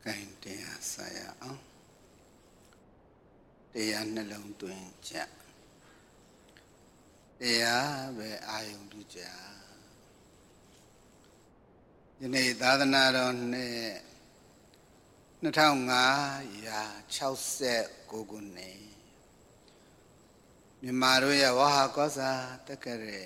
Kainတရားစာရအောင်တရားနှလုံးသွင်းကြတရားပဲအာယုံပြုကြယနေ့သာသနာတော်နှစ်2569ခုနှစ်မြန်မာတို့ရဲ့ဝဟာကောစာတက္ကရာ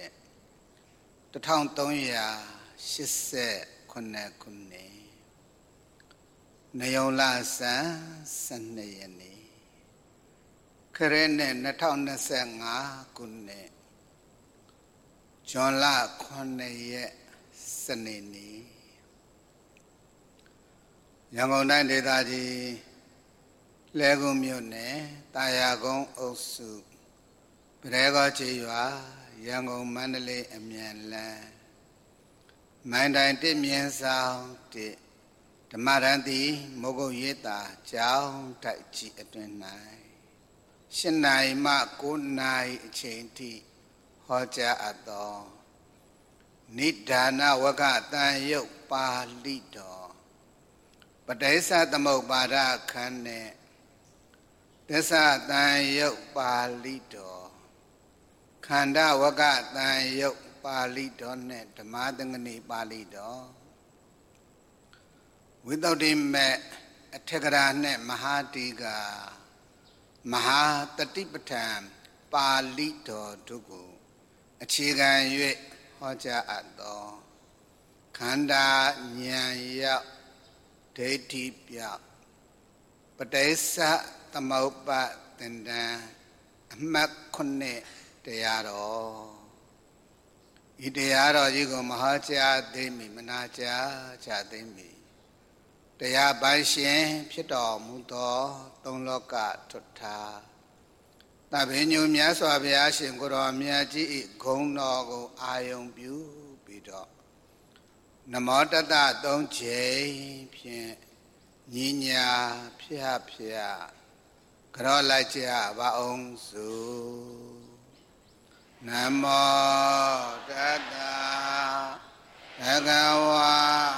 1389ခုနှစ်နေုံလဆန်း12ရက်နေ့ခရစ်နှစ်2025ခုနှစ်ဇွန်လ9ရက်စနေနေ့ရန်ကုန်တိုင်းဒေသကြီးလဲကုန်းမြို့နယ်တာယာကုန်းအုပ်စုပရဲကောချေရွာရန်ကုန်မန္တလေးအမြန်လမ်းမိုင်းတိုင်1မြင်းဆောင်1ဓမ္မရန်တိမိုးကုတ်ရေးတာကျောင်းတိုက်ကြီးအတွင်၌8နာရီမှ9နာရီအချိန်ထိဟောကြားအပ်သောနိဒာနဝကတန်ယုတ်ပါဠိတော်ပဋိစ္စသမုပ္ပါဒခန်းနဲ့သစ္စာတန်ယုတ်ပါဠိတော်ခန္ဓာဝကတန်ယုတ်ပါဠိတော်နဲ့ဓမ္မသင်္ကနီပါဠိတော်ဝိသုဒ္ဓိမေအထက်ကရာနဲ့မဟာတိကမဟာတတိပဋ္ဌာန်ပါဠိတော်တို့ကိုအခြေခံ၍ဟောကြားအပ်သောခန္ဓာဉာဏ်ရောက်ဒိဋ္ဌိပြောက်ပဋိစ္စသမုပ္ပါဒင်္တံအမှတ်9တရားတော်ဤတရားတော်ကြီးကိုမဟောကြားသိမိမနာကြားကြသိမိတရားပိုင်ရှင်ဖြစ်တော်မူသောသုံးလောကထွဋ္ဌာတပည့်ညုမြတ်စွာဘုရားရှင်ကိုယ်တော်မြတ်ကြီး၏ဂုဏ်တော်ကိုအာယုံပြုပြီးတော့နမောတတ3ချိန်ဖြင့်ညီညာဖျက်ကြောလိုက်ကြပါအောင်စို့နမောတတဘဂဝါ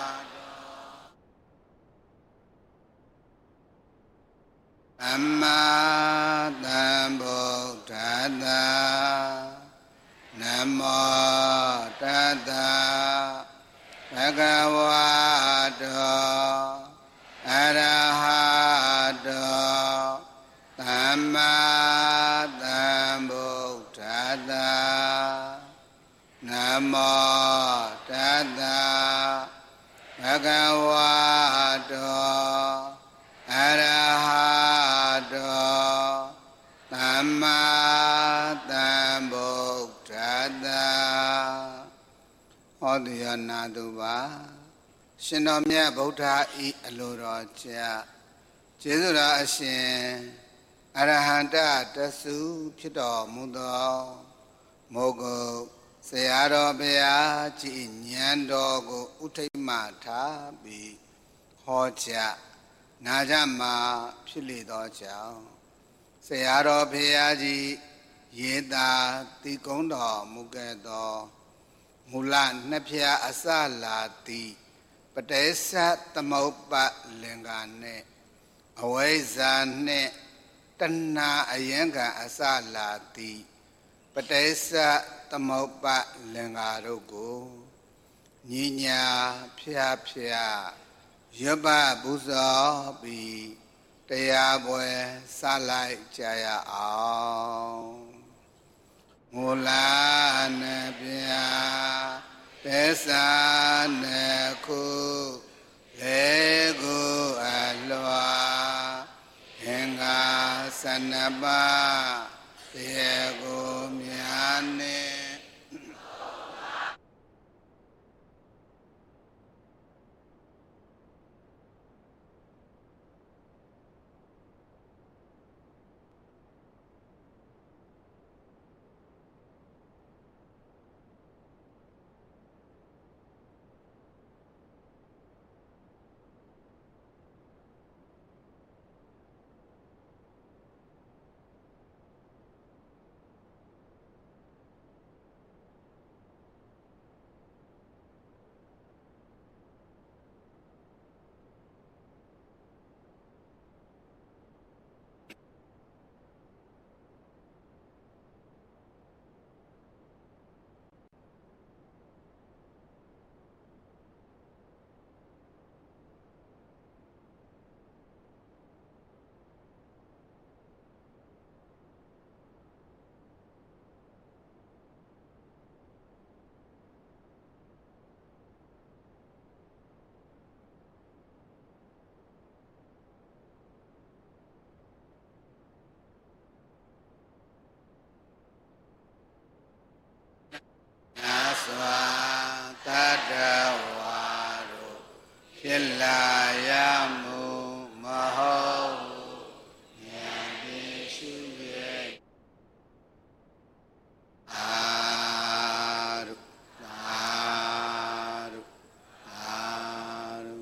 သမ္မာသမ္ဗုဒ္ဓတ္တနမောတတ္တဘဂဝတောအရဟတောသမ္မာသမ္ဗုဒ္ဓတ္တနမောတတ္တဘဂဝတောအရဟတောသမ္မာသမ္ဗုဒ္ဓတ္တဟောတိယနာတုပါရှင်တော်မြတ်ဗုဒ္ဓဤအလိုတော်ကြကျေးဇူးတော်အရှင်အရဟံတတဆုဖြစ်တော်မူသောမိုးကုတ်ဆရာတော်ဘုရားကြီးဉာဏ်တော်ကိုဥထိတ်မှထားပြီးဟောကြားနာကြမှာဖြစ်လေသောကြောင့်ဆရာတော်ဘုရားကြီးရေသာတိကုံးတော်မူခဲ့သောမူလနှစ်ဖြာအစလာတိပဋိစ္စသမုပ္ပါလင်္ကာနဲ့အဝိဇ္ဇာနဲ့တဏှာအယံကံအစလာတိပဋိစ္စသမုပ္ပါလင်္ကာတို့ကိုညီညာဖျရွတ်ပပူဇော်ပြီးတရားပွဲစလိုက်ကြရအောင်မူလနဲ့ပြသစ္စာနဲ့ခုလေကိုအလွာအင်္ဂါ12ပါးတရားကိုများနဲ့စွာတတဝါတို့ဖြစ်လာရမှုမဟုတ်ဉာဏ်ဖြင့်ရှုရဲ့အာရုအာရုအာရု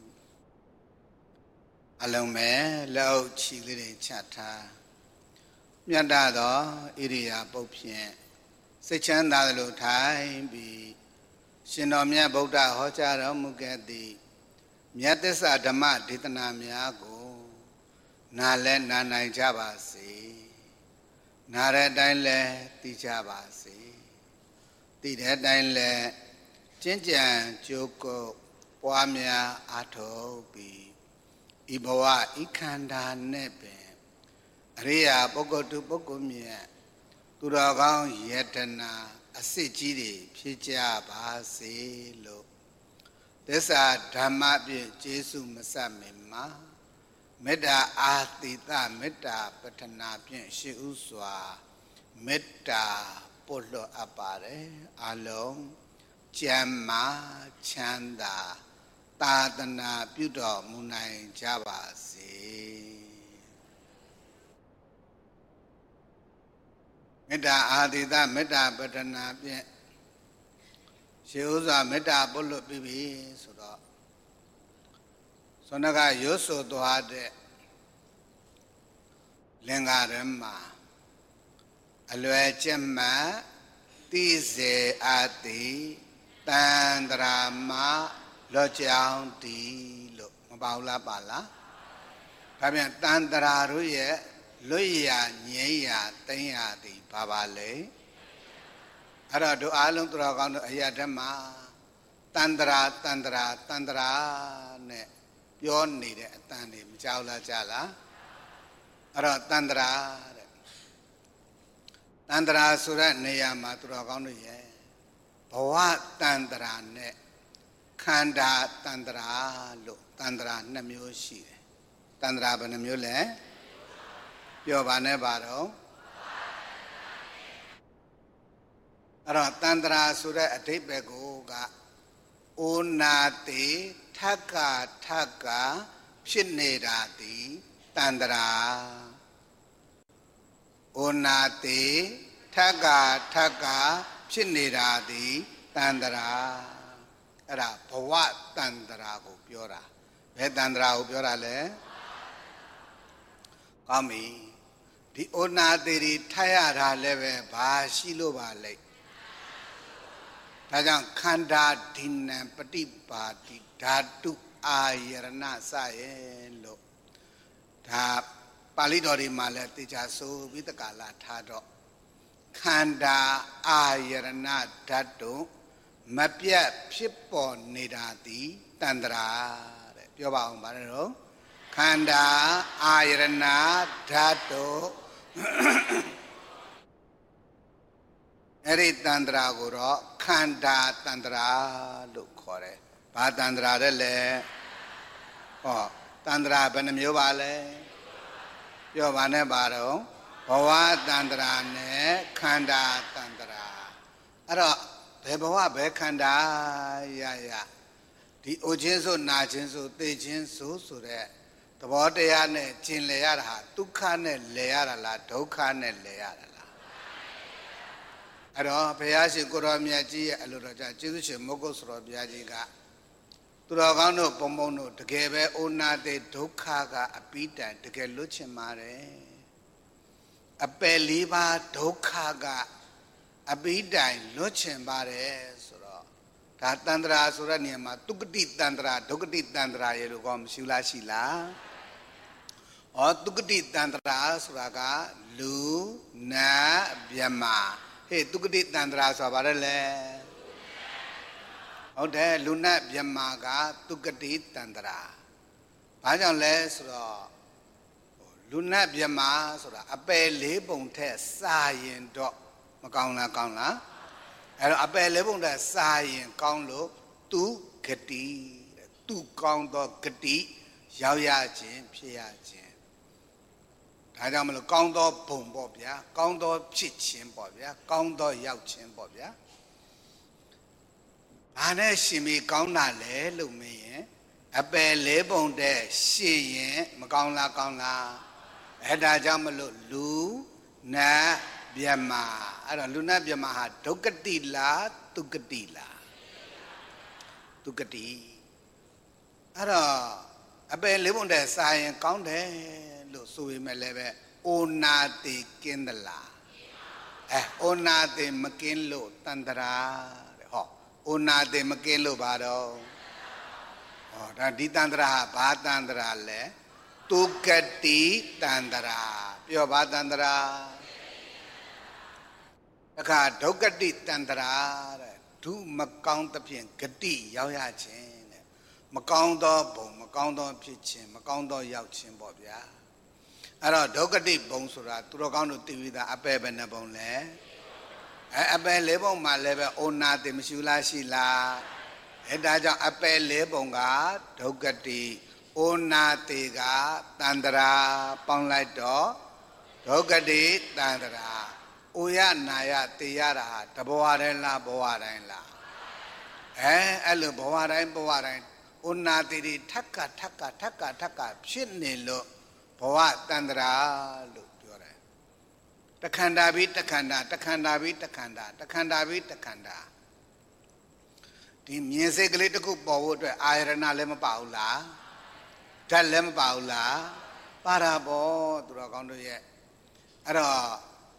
အလုံးမဲ့လောက်ချီလေးတွေချထားမြတ်သောဣရိယာပုတ်ဖြင့်စိတ်ချမ်းသာသလိုထိုင်ပြီးရှင်တော်မြတ်ဗုဒ္ဓဟောကြားတော်မူခဲ့သည့်မြတ်သစ္စာဓမ္မဒေသနာများကိုနားလဲနားနိုင်ကြပါစေနားတဲ့အတိုင်းလဲသိကြပါစေသိတဲ့အတိုင်းလဲကျင့်ကြံကြိုးကုပ်ပွားများအားထုတ်ပြီးဤဘဝဤခန္ဓာနဲ့ပင်အရိယာပုဂ္ဂိုလ်သူပုဂ္ဂိုလ်မြတ်သူတော်ကောင်းယတနာအစစ်ကြီးတွေဖြစ်ကြပါစေလို့သစ္စာဓမ္မဖြင့်ကျေးဇူးမစမင်မှာမေတ္တာအာသီတမေတ္တာပတ္ထနာဖြင့်ရှိဥစွာမေတ္တာပို့လွှတ်အပ်ပါတယ်အလုံးကျမ်းမာချမ်းသာသာသနာပြုတော်မူနိုင်ကြပါစေမေတ္တာအာသီတမေတ္တာပတ္ထနာဖြင့်ရှိဥစွာမေတ္တာပို့လွှတ်ပြီးပြီဆိုတော့သောနကရွတ်ဆိုသွားတဲ့လင်္ကာရမအလွယ်ကျက်မှတ်သိစေအပ်သည်တန်တရာမလောကြောင်းတီလို့မပါဘူးလားပါလားဒါပြန်တန်တရာတို့ရဲ့လွတ်ရငြိမ်းရသိမ်းရသည်ဘာပါလဲအဲ့တော့တို့အားလုံးသူတော်ကောင်းတို့အရာဓမ္မတန်တရာတန်တရာတန်တရာနဲ့ပြောနေတဲ့အတန်တွေမကြောက်လားကြလားအဲ့တော့တန်တရာတဲ့တန်တရာဆိုတဲ့နေရာမှာသူတော်ကောင်းတို့ရဲ့ဘဝတန်တရာနဲ့ခန္ဓာတန်တရာလို့တန်တရာ2မျိုးရှိတယ်တန်တရာဘယ်နှမျိုးလဲပြောပါနဲ့ပါတော့အဲ့တော့တန်တရာဆိုတဲ့အဓိပ္ပာယ်ကိုကဩနာတိထက္ကထက္ကဖြစ်နေတာသည်တန်တရာဩနာတိထက္ကထက္ကဖြစ်နေတာသည်တန်တရာအဲ့ဒါဘဝတန်တရာကိုပြောတာဘယ်တန်တရာကိုပြောတာလဲကောင်းပြီဒီဩနာတိတွေထိုက်ရတာလည်းပဲဘာရှိလို့ပါလဲဒါကြောင့်ခန္ဓာဒိဏံပฏิပါတိဓာတုအာယရဏစရဲ့လို့ဒါပါဠိတော်တွေမှာလည်းတေချာဆိုပြီးတက္ကလာထားတော့ခန္ဓာအာယရဏဓာတုမပြတ်ဖြစ်ပေါ်နေတာသည်တန်တရာတဲ့ပြောပါအောင်ဗါတယ်တော့ခန္ဓာအာယရဏဓာတုအဲ့ဒီတန်တရာကိုတော့ခန္ဓာတန်တရာလို့ခေါ်တယ်။ဘာတန်တရာလဲဟောတန်တရာဘယ်နှမျိုးပါလဲပြောပါနဲ့ပါတော့ဘဝတန်တရာနဲ့ခန္ဓာတန်တရာအဲ့တော့ဘယ်ဘဝဘယ်ခန္ဓာရဒီအိုခြင်းဆိုနာခြင်းဆိုသိခြင်းဆိုတဲ့သဘောတရားနဲ့ကျင်လည်ရတာဟာဒုက္ခနဲ့လည်ရတာလားဒုက္ခနဲ့လည်ရတာလားအဲ့တော့ဘုရားရှင်ကိုရောမြတ်ကြီးရဲ့အလိုတော်ကြောင့်ကျေးဇူးရှင်မုဂ္ဂုတ်စရောဘုရားကြီးကသူတော်ကောင်းတို့ပုံပုံတို့တကယ်ပဲဩနာတိဒုက္ခကအပိတိုင်တကယ်လွတ်ချင်ပါတယ်အပယ်၄ပါးဒုက္ခကအပိတိုင်လွတ်ချင်ပါတယ်ဆိုတော့ဒါတန္တရာဆိုတဲ့နေရာမှာတုဂတိတန္တရာဒုက္ခတိတန္တရာရေလို့ကောမရှိလားရှိလားဩတုဂတိတန္တရာဆိုတာကလူနာမြမဟေ့တုဂတိတန္တရာဆိုတာဘာလဲဟုတ်တယ်လူနာမြမကတုဂတိတန္တရာဘာကြောင့်လဲဆိုတော့လူနာမြမဆိုတာအပယ်၄ပုံထက်စာရင်တော့မကောင်းလားကောင်းလားအဲ့တော့အပယ်၄ပုံထက်စာရင်ကောင်းလို့သူဂတိသူကောင်းသောဂတိရောက်ရခြင်းဖြစ်ရခြင်းဒါကြောင့်မလို့ကောင်းသောဘုံပေါ့ဗျာကောင်းသောဖြစ်ခြင်းပေါ့ဗျာကောင်းသောရောက်ခြင်းပေါ့ဗျာ Bane shimi kauna le lume a pele bonde she Macaula. Eda jamalo lu na biama. I don't luna biama dokatila tukatila. Tukati. I don't a pele bonde sai count lo sui me leve ona de kindala. Ona de makinlo tandra. Ona de makinlo bado. Oh, di tandra ba tandra le. Tukati tandra. Pure ba tandra. Aka dokati tandra. Tu makang tapien kati yao ya chen. Makang do bong, makang do pitchin, makang do yao chen bobya. Aro dokati bong sura, turokang do tivida ape bena bong le. Ape lebong ma lebe ona de misula sila. Edaja ape lebonga dokati ona tega tandra panglai do dokati tandra. Uya naya tiyara tabawaran la bawaran la. Alo bawaran. Ona tiri taka pshitne lo bawa tandra lo. Takanda bi takanda. Di music lite ku bawa tu airna lem paula, dalam paula, para bo tu rakam tu ye. Ada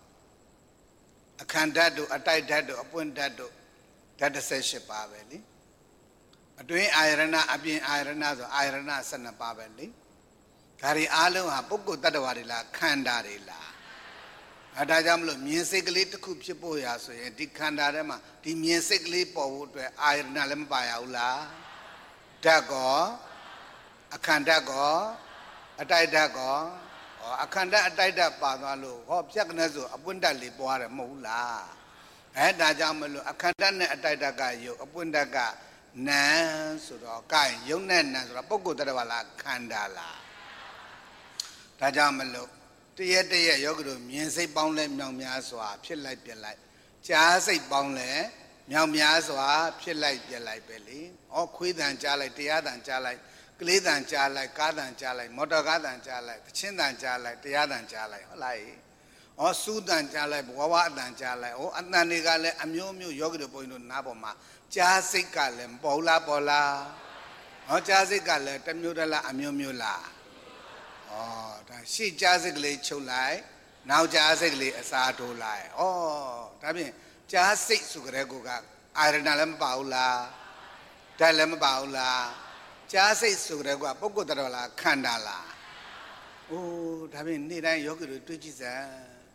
akanda tu, atai tu, apun tu, dada sesi pabeli. Atuin airna, abin airna tu airna sana pabeli. Kari alu ha pukul tada warila kanda rila. Ada jam lo music lite ku cipu ya so ye di kanda rema di music lite bawa tu airna lem paya ula. Dago, akanda go, atai dago. Akanda atai dah pada lu, hop siapa nazu, apun dah libuar mula. Dah jam lu, akanda ne atai dah kayu, apun dah ka, ne sudah kayu, ne sudah pokok terwala akanda lah. Dah jam lu, tiada yoguru, miasai bangle miang miaswa, pilai, jasai bangle miang miaswa, pilai beli. Oh kuidan jalai, tiada jalai. Kelidan jalai, kadan jalai, motor kadan jalai, cindan jalai, tiadan jalai, olai. Oh sudan jalai, bawadan jalai, oh anani gale, amyo yogi do poinu nabo ma, jasik gale, bola. Oh jasik gale, temyo dala amyo la. Oh, si jasik le chulai, now jasik le asado lai. Oh, tapi jasik sugre guga, airnalam baula, dalam baula. Jasai sugra gua pokok terwala kandala. Oh, tapi ni dah yogi tu ciza.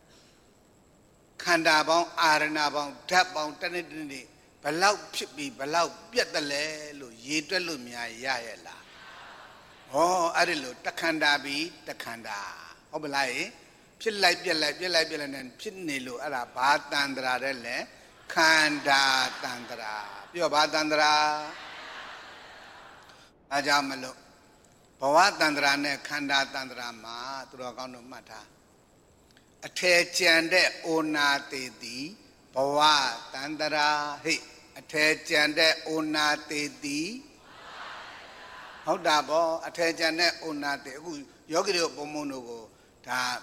Kanda bang, arena bang, dap bang, tani. Balau pipi, balau biat le lu, yetu lu miaya la. Oh, ada lu takanda bi takanda. Oh belai, pilai nen pil ni lu ada batandra le, kanda tandra. Pio batandra. Aja malu, bawa tandra ne kanda tandra ma, turun kau nu mata. Attention de ona tedi, bawa tandra he. Attention de ona tedi. How da bo? Attention de ona tedi. Yogi do pomono go. Da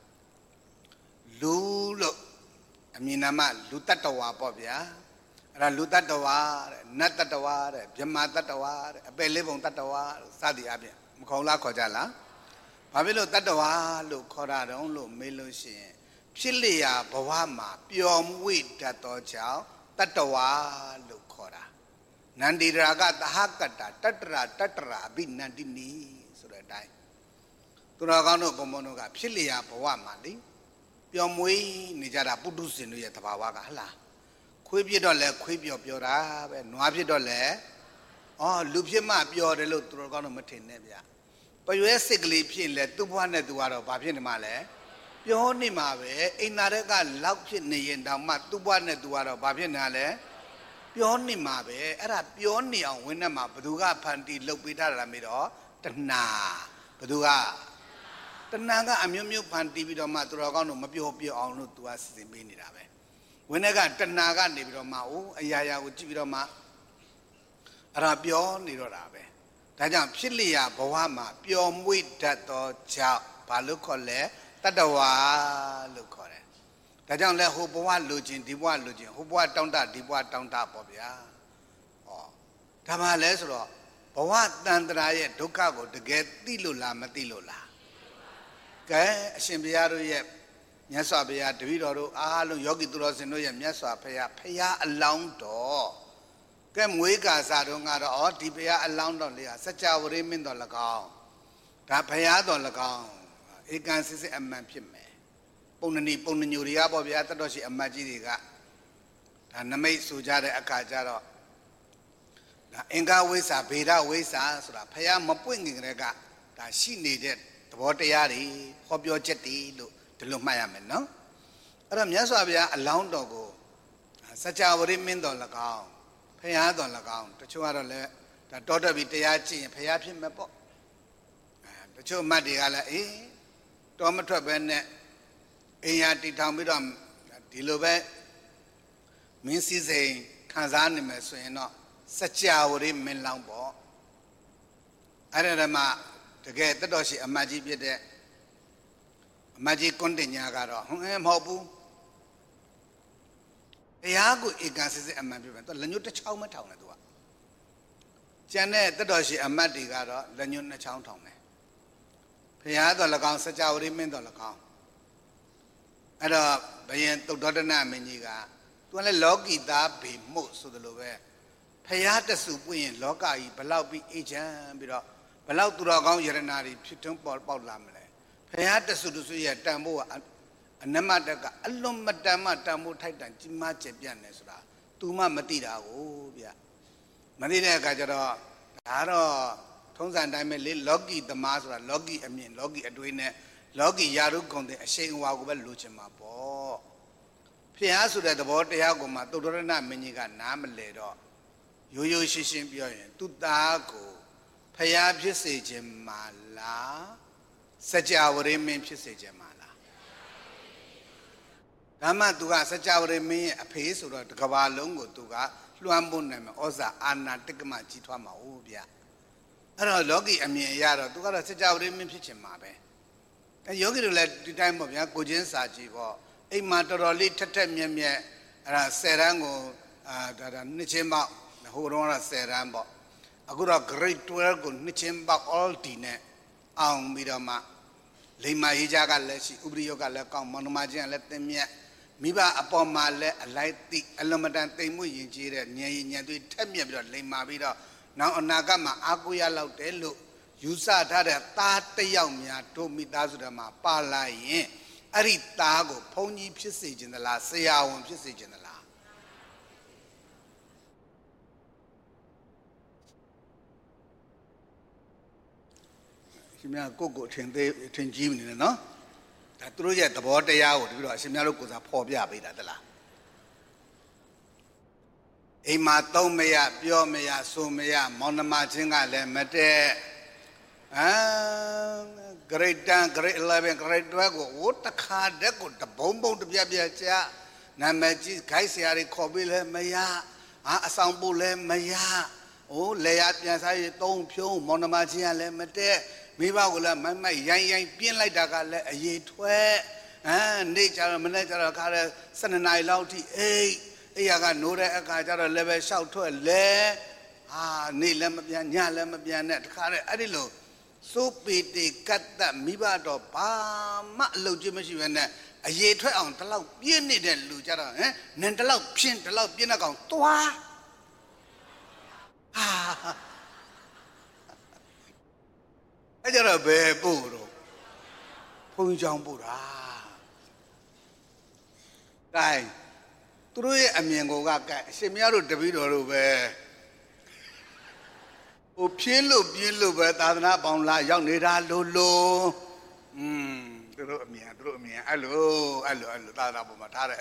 lulo. Aminama lutatawa pobya. Luta tawar, nat tawar, jamata tawar, pelebong tawar, sadi abia. Mukaula kojala. Pabilo tawar, lu kora dong lu melusi. Pilia bawama, piom wit tato chao, tawar lu kora. Nandi raga tahakata, tatra, bin nandini suradai. Turagano pomonoga, pilia bawama li. Piom wi nijara pudusin ya tabawaga lah. Kuibi dole, kuibi opiora, nuabi dole. Oh, lupi ma piora lo turagano matine bia. Payue sigli pin le tubuane duaro babin male. Pioni mawe, inarega laupi ni yenda ma tubuane duaro babin ale. Pioni mawe, era pioni ang wina ma beduga panti lupita ramiro, tena beduga. Tenaga amyu panti bido ma turagano mapio ang lu tuas simbini rabe. Whenever Tanaga Nibiroma, Ayaya Ujibiroma, Arabio Nirorabe. Tajam Chilia Boama, Pio Muitato Chow, Palucole, Tadawa Lucore. Tajam Le Huboa Lugin, Diwa Lugin, Huboa Tonda, Diwa Tonda Bobia. Oh, Tamalesro, Boa Dandraye, Ducago, to get Tilula Matilula. Gay, Shimbiaru yet. Nyasabia, Davido, Alu Yogi Duros and Noyam Nyasa, Paya alone door. Came Wika Sadunga or Tipia alone on Lia, such a women on the gown. Tapaya on the gown. It can see a man pime. Ponani Ponuria Bobia Tadoshi and Magiga. And the maid Sujada Akajaro. Enga Wisa, Beda Wisa, so that Paya Mapwing Rega, that she needed the water yari, hop your jetty. To look my amen, no? Adam Yasabia alone dogo. Such a women on the gown. Pay out on the gown. The Chuara, the daughter with the Yachi, pay up him a book. The Chu Madiala, Tomato Bene, Ayati Tamidam, Dilove, means he's a Kazanimus, you know, such a women lambo. I don't know, to get the doshi a magic there. Magic continue, Mobu. Yago Igas and Mabivan, the Lanuta Chowma Town. Janet, the Doshi and Madigaro, Lanuna Chow Town. Payado Lagan, such our remain on the account. At a Bayan to Dodana Meniga, to a logi that be most of the lower. Payata Supuin, Loka, Palau agent, Palau to Ragon Yerenari, Pitum Paul Lamle. Payata Sudusuya Tambo and Namataka, Alum Madama Tamu Titan, Jima Chepianesra, Tuma Matida, oh, yeah. Madina Gajaro, Aro, Tonsan Diamond, Logi the Masra, Logi, I mean, Logi Adwine, Logi Yaru Conde, a shame Wagua Luchima, po. Piasu that the water Yagoma, Torana Miniga, Namaledo, Yo Shishim Pion, Tutago, Payab Mala. Such our remain Jamala. Dama Duga, such our remain a pace or the Cavalongo Duga, Luambunam, Oza, Anna, Tikama, Chitwama, Ubia. I don't logi a mere yard to go such our remain Pichimabe. And Yogi let the time of Yakujan Saji or a matoroli tatamia, Serango, Nichimba, the Horona Serambo. A good great work on Nichimba all dinner. Midama Lima Hijaga Leshi, Ubrioga Lecom, Monomajan, let them yet. Miba upon my le, a light thick, Alumadan Temu Yinjira, Nyadu, Temia, Lima Vida, now on Nagama, Aguya Lautelu, Yusa Tada, Tata Yamia, told me Dazudama, Pala Yen, Aritago, Pony Pisage in the last, say our own Pisage in the last. Go to Jim, no? That through yet the water out, Simarucos are poor Yabida. Ema Tomea, Biomea, Sumea, Monamachinga, Lemete. Great Dan, great 11, great Drago, what the car deco, the bombo to Biabia, Namaji, Kaisiari, Kobile, Maya, Asambule, Maya, oh, Layat, Yasai, Tom Pio, Monamachia, Lemete. Miva will have my yang pin like Dagale, a ye twe, and nature manager car, son and I louty, Yaga Nura, Akajara level shout to a le, Nilamabian, Yalamabian, car, Adilo, so pity cut that Miva do pa, Logimashi, and a ye twe on the loud, bien needed Lujara, Nantalau, Pin, the loud Pinagon, Toa. I got a bear puro. Punjang Pura. Die. Through a miango gaka, Semiaro Davido over. O Pielo, but Adana Bonla, young Nida Lolo. Through me, hello, Tadabo Matara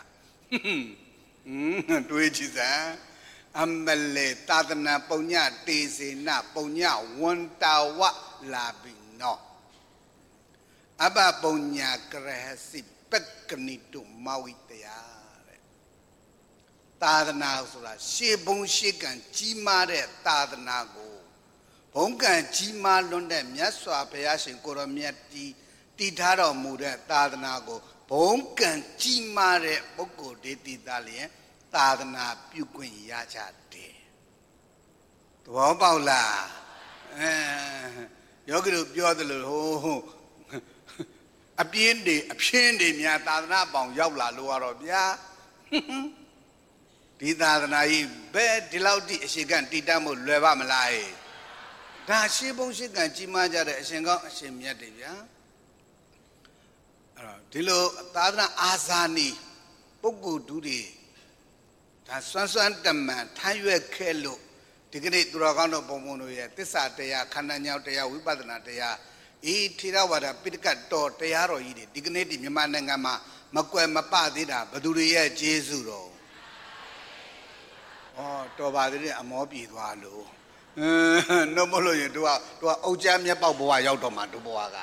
Minia. Twitches, eh? Ambele Tadana Ponya, Daisy, Na Ponya, 1 tawa labino. Abba Ponya Grahasi, Pecani to Maui. သာသနာဆိုတာရှေးဘုံရှေးကံကြီးမားတဲ့သာသနာကိုဘုံကံကြီးမားလွန်းတဲ့မြတ်စွာဘုရားရှင်ကိုရောမြတ်ကြီးတည်ထားတော်မူတဲ့သာသနာကိုဘုံကံကြီးမားတဲ့ပုဂ္ဂိုလ်တွေတည်သားလျင်သာသနာပြုခွင့်ရကြတယ်သဘောပေါက်လားယောဂီတို့ပြောသလိုဟိုအပြင်းတွေအဖြင်းတွေများသာသနာပေါင်ရောက်လာလို့ရတော့ဗျာဒီသာသနာကြီးဘယ်ဒီလောက်တိအရှိကံတည်တတ်မှုလွယ်ပါမလားဒါရှေးဘုံရှေးကံကြီးမားကြတဲ့အရှင်ကောင်းအရှင်မြတ်တွေဗျာအဲ့တော့ဒီလိုသာသနာအာဇာနည်ပုဂ္ဂိုလ်တို့တွေဒါစွမ်းစွမ်းတမန်ထမ်းရွက်ခဲ့လို့ဒီကနေ့သူတော်ကောင်းတို့ဘုံဘုံတို့ရဲ့သစ္စာတရားခန္ဓာညောင်းတရားဝိပဿနာတရားထေရဝါဒပိဋကတ်တော်တရားတော်ကြီးတွေဒီကနေ့ဒီမြန်မာနိုင်ငံမှာမကွယ်မပသေးတာဘယ်သူတွေရဲ့ကျေးဇူးတော်တော်ပါသေးတယ်အမောပြေသွားလို့နှုတ်မလို့ရင်တို့ကအုတ်ချမ်းမျက်ပေါက်ဘဝရောက်တော့မှတို့ဘဝက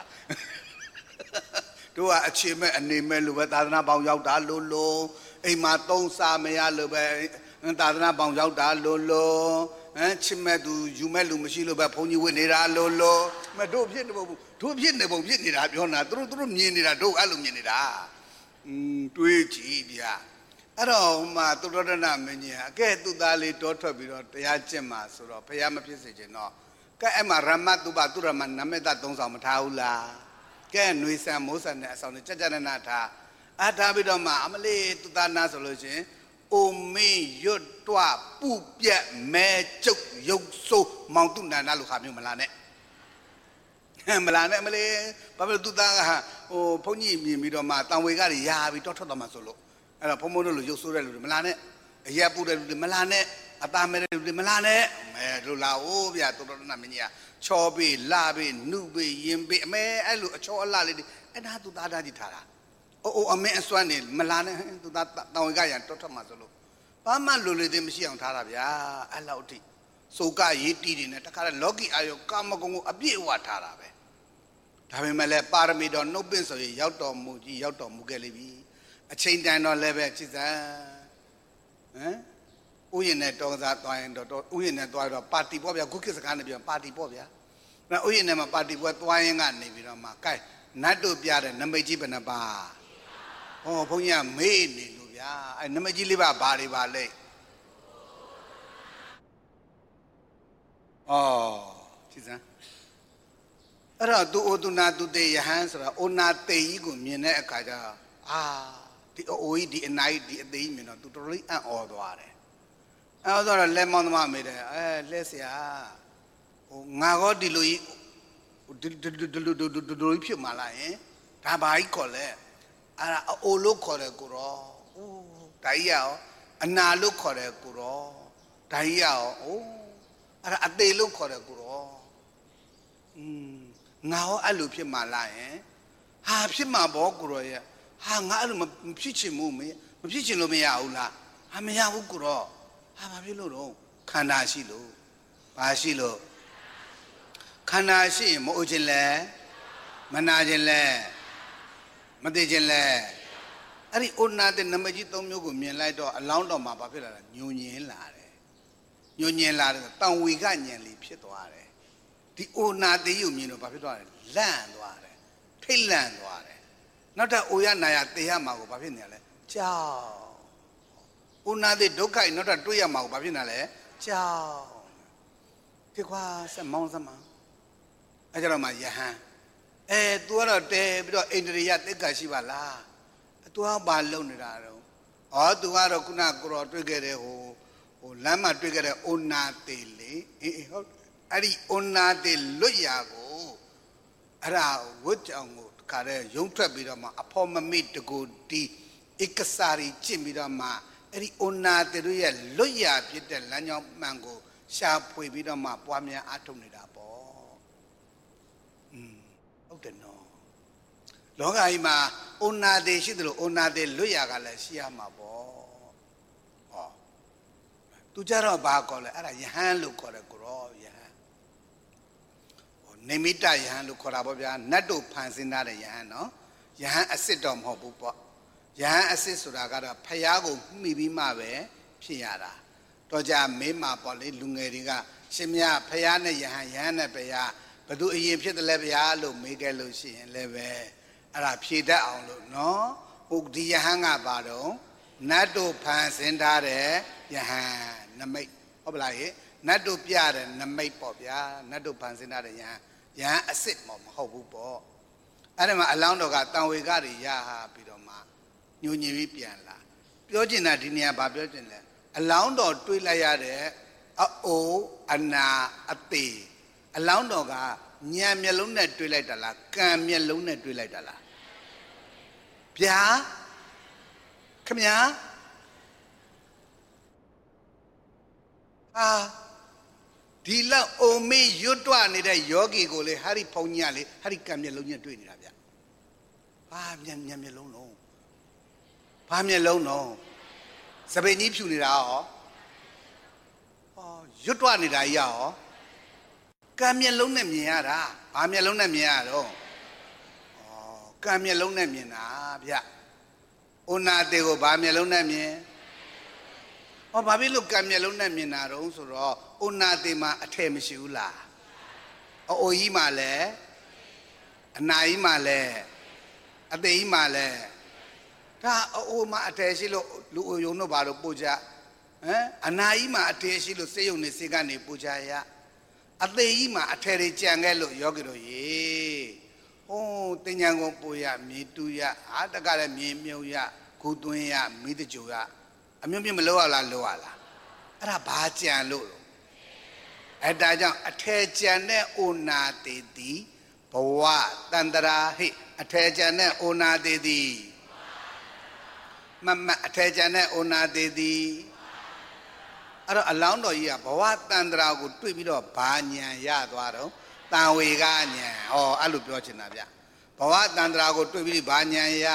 တို့ကအခြေမဲ့အနေမဲ့လို့ပဲသာသနာပေါင်းရောက်တာလို့အိမ်မှာသုံးစားမရလို့ပဲသာသနာပေါင်းရောက်တာလို့ချစ်မဲ့သူယူမဲ့လူမရှိလို့ပဲဘုန်းကြီးဝတ်နေတာလို့မတို့ဖြစ်နေပုံတို့ဖြစ်နေပုံဖြစ်နေတာပြောနေတာသူတို့မြင်နေတာတို့အဲ့လိုမြင်နေတာတွေးကြည့်ဗျာအဲ့တော့သူတော်ရဏမင်းကြီးအကဲသူ့သားလေးတောထွက်ပြီးတော့တရားကျင့်မှာဆိုတော့ဘုရားမဖြစ်စေချင်တော့ကဲအဲ့မှာရမတုပသူရမနမေတ္တသုံးဆောင်မထားဘူးလားကဲຫນွေဆန်မိုးဆန်တဲ့အဆောင်နဲ့ကြကြနနာထားထားပြီးတော့မှအမလေးသူသားနာဆိုလို့ရှင်အိုမင်းရွတ်တွပူပြက်မဲကျုပ်ရုပ်ဆိုးမောင်တုနန္ဒလို့ခါမျိုးမလားနဲ့မလားနဲ့မလေးဘာဖြစ်လို့သူသားကဘုန်းကြီးမြင်ပြီးတော့မှတန်ဝေကတွေရာပြီးတောထွက်တော့မှဆိုလို့အဲ့တော့ဘုံဘုံတို့လိုရုပ်ဆိုးတဲ့လူတွေမလားနဲ့အရက်ပူတဲ့လူတွေမလားနဲ့အသားမဲတဲ့လူတွေမလားနဲ့မဲတို့လာအိုးဗျာတော်တော်နာမင်းကြီးကချောပေးလာပေးနှုပေးရင်ပေးအမဲအဲ့လိုအချောအလှလေးတွေအဲ့ဒါသူသားသားကြီးထားတာအိုးအမင်းအစွမ်းနေမလားနဲ့သူသားတန်ဝေကရတောထွက်မှဆိုလို့ဘာမှလိုလေသေးမရှိအောင်ထားတာဗျာအဲ့လောက်အထိစိုးကရေးတီးတွေနဲ့တခါတည်းလောကီအာယောကာမဂုဏ်ကိုအပြည့်အဝထားတာပဲဒါပေမဲ့လည်းပါရမီတော်နှုတ်ပင့်ဆိုရင်ရောက်တော်မူကြီးရောက်တော်မူခဲ့လိမ့်ပြီအချိန်တန်တော့လည်းပဲချစ်စံဥယျာဉ်နဲ့တော်ကစားသွားရင်တော့ဥယျာဉ်နဲ့သွားတော့ပါတီပေါ့ဗျာခုခေတ်စကားနဲ့ပြောပါတီပေါ့ဗျာဥယျာဉ်နဲ့မှာပါတီပွဲသွားရင်ကနေပြီးတော့မှကဲနတ်တို့ပြတဲ့နမိတ်ကြီးဘယ်နှပါဘုန်းကြီးကမေးနေလို့ဗျာအဲနမိတ်ကြီးလေးပါဘာတွေပါလဲချစ်စံအဲ့တော့သူအိုသူနာသူတေယဟန်ဆိုတာအိုနာတေကြီးကိုမြင်တဲ့အခါကျဒီအိုကြီးဒီအနာကြီးဒီအသေးကြီးမြင်တော့သူတော်တော်လေးအံ့ဩသွားတယ်အံ့ဩသွားတော့လက်မောင်းသမားမေးတယ်လဲဆရာငါကောဒီလိုကြီးဒီလိုကြီးဖြစ်မှာလားယင်ဒါဘာကြီးခေါ်လဲအဲ့ဒါအိုလို့ခေါ်တယ်ကိုရောဒါကြီးရောအနာလို့ခေါ်တယ်ကိုရောဒါကြီးရောအဲ့ဒါအသေးလို့ခေါ်တယ်ကိုရောငါရောအဲ့လိုဖြစ်မှာလားယင်ဖြစ်မှာပေါ့ကိုရောရဲ့ငါအဲ့လိုမဖြစ်ချင်ဘူးမဖြစ်ချင်လို့မရဘူးလားမရဘူးကိုရောဘာဖြစ်လို့တော့ခန္ဓာရှိလို့ဘာရှိလို့ခန္ဓာရှိရင်မအိုခြင်းလဲမနာခြင်းလဲမသိခြင်းလဲအဲ့ဒီအိုနာတဲ့နမကြီး၃မျိုးကိုမြင်လိုက်တော့အလောင်းတော်မှာဘာဖြစ်လာလဲညဉ့်ညင်လာတယ်ညဉ့်ညင်လာတယ်တန်ဝေကဉဏ်လေးဖြစ်သွားတယ်ဒီအိုနာတဲ့ကိုမြင်တော့ဘာဖြစ်သွားလဲလန့်သွားတယ်ထိတ်လန့်သွားတယ်နောက်ထပ်အိုရနာရတေရမှာကိုဘာဖြစ်နေရလဲကြောက်အိုနာတဲ့ဒုက္ခနောက်ထပ်တွေ့ရမှာကိုဘာဖြစ်နေလဲကြောက်ဒီကွာဆက်မောင်းစမ်းအဲ့ကြတော့မှယဟန်तू ကတော့တဲပြီးတော့အိန္ဒြေယသိက္ခာရှိပါလား तू ကဘာလုံနေတာတော့तू ကတော့ခုနကိုရောတွေ့ခဲ့တဲ့ဟိုလမ်းမှာတွေ့ခဲ့တဲ့အိုနာတေလေဟုတ်အဲ့ဒီအိုနာတေလွတ်ရာကိုအဲ့ဒါဝတ်ကြောင်ကိုခါတဲ့ရုံထွက်ပြီးတော့မှအဖော်မမိတကူတီဧကစာရီကျင့်ပြီးတော့မှအဲ့ဒီအိုနာတေတို့ရဲ့လွတ်ရာဖြစ်တဲ့လမ်းကြောင်းမှန်ကိုရှာဖွေပြီးတော့မှပွားများအားထုတ်နေတာပေါ့ဟုတ်တယ်နော်လောကကြီးမှာအိုနာတေရှိတယ်လို့အိုနာတေလွတ်ရာကလည်းရှိရမှာပေါ့သူကြတော့ဘာခေါ်လဲအဲ့ဒါယဟန်လို့ခေါ်တယ်ကိုရောယဟန်နိမိတယဟန်လို့ခေါ်တာပေါ့ဗျာနတ်တို့ဖန်ဆင်းထားတဲ့ယဟန်နော်ယဟန်အစစ်တော့မဟုတ်ဘူးပေါ့ယဟန်အစစ်ဆိုတာကတော့ဖယားကိုမှီပြီးမှပဲဖြစ်ရတာတော့ကြမေးမှာပေါ့လေလူငယ်တွေကရှင်မြတ်ဖယားနဲ့ယဟန်နဲ့ဘုရားဘသူအရင်ဖြစ်တယ်လဲဗျာလို့မေးခဲ့လို့ရှိရင်လည်းပဲအဲ့ဒါဖြေတတ်အောင်လို့နော်ဟုတ်ဒီယဟန်ကပါတော့နတ်တို့ဖန်ဆင်းထားတဲ့ယဟန်နမိတ်ဟုတ်ပလားဟဲ့နတ်တို့ပြတဲ့နမိတ်ပေါ့ဗျာနတ်တို့ဖန်ဆင်းထားတဲ့ယဟန်အစ်စ်မဟုတ်ဘူးပေါ့အဲ့ဒါမှအလောင်းတော်ကတန်ဝေကတွေရဟာပြီးတော့မှညှို့ညင်ပြီးပြန်လာပြောချင်တာဒီနေရာဘာပြောချင်လဲအလောင်းတော်တွေးလိုက်ရတဲ့အအိုးအနာအသေးအလောင်းတော်ကညံမျက်လုံးနဲ့တွေးလိုက်တာလားကံမျက်လုံးနဲ့တွေးလိုက်တာလားဗျာခမညာဒီလောက်အုံမေးရွတ်တွနေတဲ့ယောဂီကိုလေဟာဒီဖုန်ကြီးကလေဟာဒီကံမျက်လုံးနဲ့တွေ့နေတာဗျဘာမျက်မျက်လုံးလုံးဘာမျက်လုံးလုံးစပိန်ကြီးဖြူနေတာရောရွတ်တွနေတာကြီးရောကံမျက်လုံးနဲ့မြင်ရတာဘာမျက်လုံးနဲ့မြင်ရတော့ကံမျက်လုံးနဲ့မြင်တာဗျဩနာတေကိုဘာမျက်လုံးနဲ့မြင်ဘာဖြစ်လို့ကံမျက်လုံးနဲ့မြင်တာတော့ဆိုတော့ဩနာတေမှာအထည်မရှိဘူးလားအိုကြီးမှာလည်းအနာကြီးမှာလည်းအသေးကြီးမှာလည်းဒါအိုမှာအထည်ရှိလို့လူအိုယုံတို့ဘာလို့ပို့ကြအနာကြီးမှာအထည်ရှိလို့စေယုံနေစေကနေပို့ကြရအသေးကြီးမှာအထည်တွေကြံခဲ့လို့ယောဂီတို့ရေတင်ညာကုန်ပို့ရမြေတူရတကလည်းမြေမြုံရဂူသွင်းရမိတကြိုရအမျိုးမျိုးမလို့ရလားလို့ရလားအဲ့ဒါဘာကြံလို့အဲ့ဒါကြောင့်အထည်ကြံတဲ့ဩနာတေတိဘဝတန္တရာဟိအထည်ကြံတဲ့ဩနာတေတိမမအထည်ကြံတဲ့ဩနာတေတိအဲ့တော့အလောင်းတော်ကြီးကဘဝတန္တရာကိုတွေ့ပြီးတော့ဘာညာရသွားတော့တန်ဝေကညာအဲ့လိုပြောချင်တာဗျဘဝတန္တရာကိုတွေ့ပြီးဘာညာရ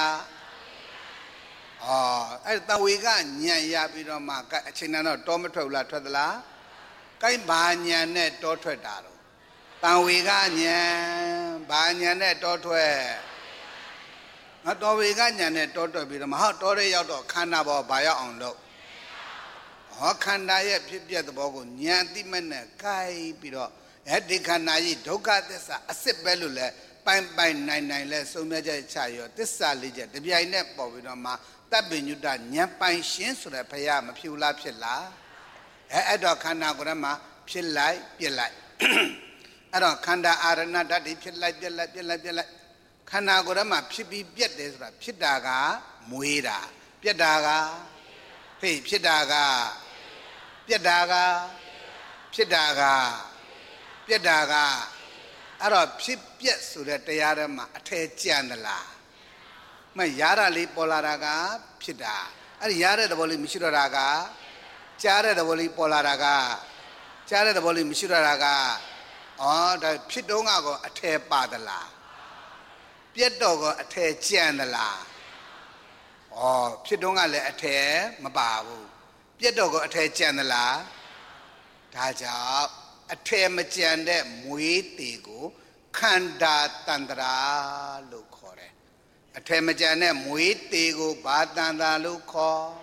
အဲ့တန်ဝေကညာရပြီးတော့မှအချိန်นั้นတော့တောမထွက်ဘူးလားထွက်သလားကိုင်းဘာညာနဲ့တောထွက်တာတော့တန်ဝေကညာဘာညာနဲ့တောထွက်ငါတော်ဝေကညာနဲ့တောထွက်ပြီးတော့မဟုတ်တောရဲရောက်တော့ခန္ဓာပေါ်ဘာရောက်အောင်လုပ်ခန္ဓာရဲ့ဖြစ်ပျက်သဘောကိုဉာဏ်သိမဲ့နဲ့ကိုက်ပြီးတော့ဒီခန္ဓာကြီးဒုက္ခသစ္စာအစစ်ပဲလို့လဲပိုင်ပိုင်နိုင်နိုင်လဲဆုံးဖြတ်ချက်ချရောသစ္စာလေးချက်တပြိုင်နဲ့ပေါ်ပြီးတော့မှတပ်ပညုတဉာဏ်ပိုင်ရှင်းဆိုတဲ့ဘုရားမဖြစ်လားဖြစ်လားအဲ့တော့ခန္ဓာကိုယ်မှာဖြစ်လိုက်ပြစ်လိုက်အဲ့တော့ခန္ဓာအာရဏဓာတ်တွေဖြစ်လိုက်ပြစ်လိုက်ခန္ဓာကိုယ်မှာဖြစ်ပြီးပြက်တယ်ဆိုတာဖြစ်တာကမွေးတာပြက်တာကဖေးဖြစ်တာကပြက်တာကဖြစ်တာကပြက်တာကအဲ့တော့ဖြစ်ပြက်ဆိုတဲ့တရားထဲမှာအထည်ကျန်သလားမရတာလေးပေါ်လာတာကဖြစ်တာအဲ့ဒီရတဲ့သဘောလေးမရှိတော့တာကကြားတဲ့သဘောလေးပေါ်လာတာကကြားတဲ့သဘောလေးမရှိတော့တာကဒါဖြစ်တော့ကောအထည်ပါသလားပြက်တော့ကောအထည်ကျန်သလားဖြစ်တော့ကလည်းအထည်မပါဘူးပြက်တော့ကောအထည်ကျန်သလားဒါကြောင့်အထည်မကျန်တဲ့မွေးတေကိုခန္ဓာတန္တရာလို့ခေါ်တယ်အထည်မကျန်တဲ့မွေးတေကိုဘာတန္တရာလို့ခေါ်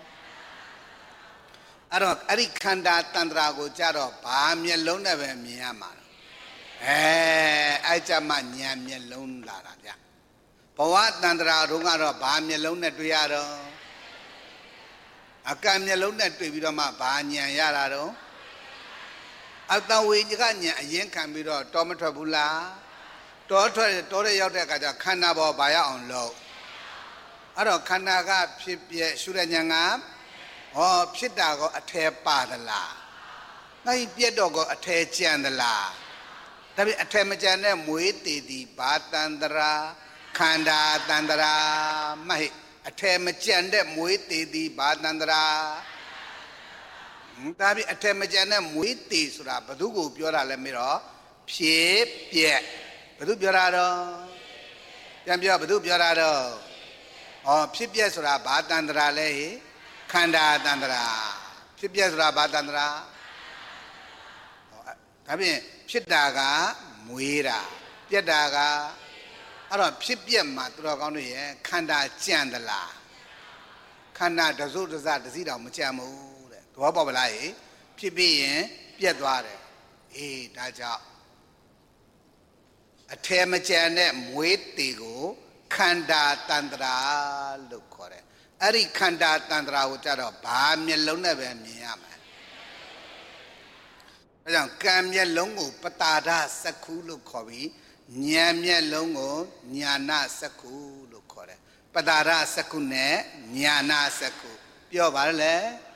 အဲ့တော့အဲ့ဒီခန္ဓာတန္တရာကိုကြတော့ဘာမျက်လုံးနဲ့ပဲမြင်ရမှာအဲ့ကြမှာဉာဏ်မျက်လုံးလာတာဗျဘဝတန္တရာတို့ကတော့ဘာမျက်လုံးနဲ့တွေ့ရတော့အကံမျက်လုံးနဲ့တွေ့ပြီးတော့မှဘာဉာဏ်ရတာတော့အတဝေကဉာဏ်အရင်ခံပြီးတော့တောမထွက်ဘူးလားတောတဲ့ရောက်တဲ့အခါကျခန္ဓာပေါ်ဘာရောက်အောင်လုပ်အဲ့တော့ခန္ဓာကဖြစ်ပြရှုရဉာဏ်ကဖြစ်တာကအထည်ပါသလားနိုင်ပြက်တော့ကအထည်ကျန်သလားဒါပေမဲ့အထည်မကျန်တဲ့မွေးတည်သည်ဘာတန္တရာခန္ဓာတန္တရာမဟိအထည်မကျန်တဲ့မွေးတည်သည်ဘာတန္တရာဒါပေမဲ့အထည်မကျန်တဲ့မွေးတည်ဆိုတာဘသူကိုပြောတာလဲမေးတော့ဖြစ်ပြက်ဘသူပြောတာတော့ပြန်ပြောဘသူပြောတာတော့ဖြစ်ပြက်ဆိုတာဘာတန္တရာလဲဟိခန္ဓာတန္တရာဖြစ်ပြက်ဆိုတာဘာတန္တရာဒါဖြင့်ဖြစ်တာကမွေးတာပြက်တာကအဲ့တော့ဖြစ်ပြက်မှာသူတော်ကောင်းတို့ရဲ့ခန္ဓာကြံသလားခန္ဓာတစုတစတစည်းတောင်မကြံဘူးတဲ့သူဘောပေါက်ပလားဖြစ်ပြီးရင်ပြက်သွားတယ်ဒါကြောင့်အထဲမကျန်တဲ့မွေးတေကိုခန္ဓာတန္တရာလို့ခေါ်တယ်အဲ့ဒီခန္ဓာတန္တရာကိုကြတော့ဘာမျက်လုံးနဲ့ပဲမြင်ရမှာအဲကြောင့်ကံမျက်လုံးကိုပတာဒစက္ခုလို့ခေါ်ပြီးဉာဏ်မျက်လုံးကိုဉာဏစက္ခုလို့ခေါ်တယ်ပတာဒစက္ခုနဲ့ဉာဏစက္ခုပြောပါလေ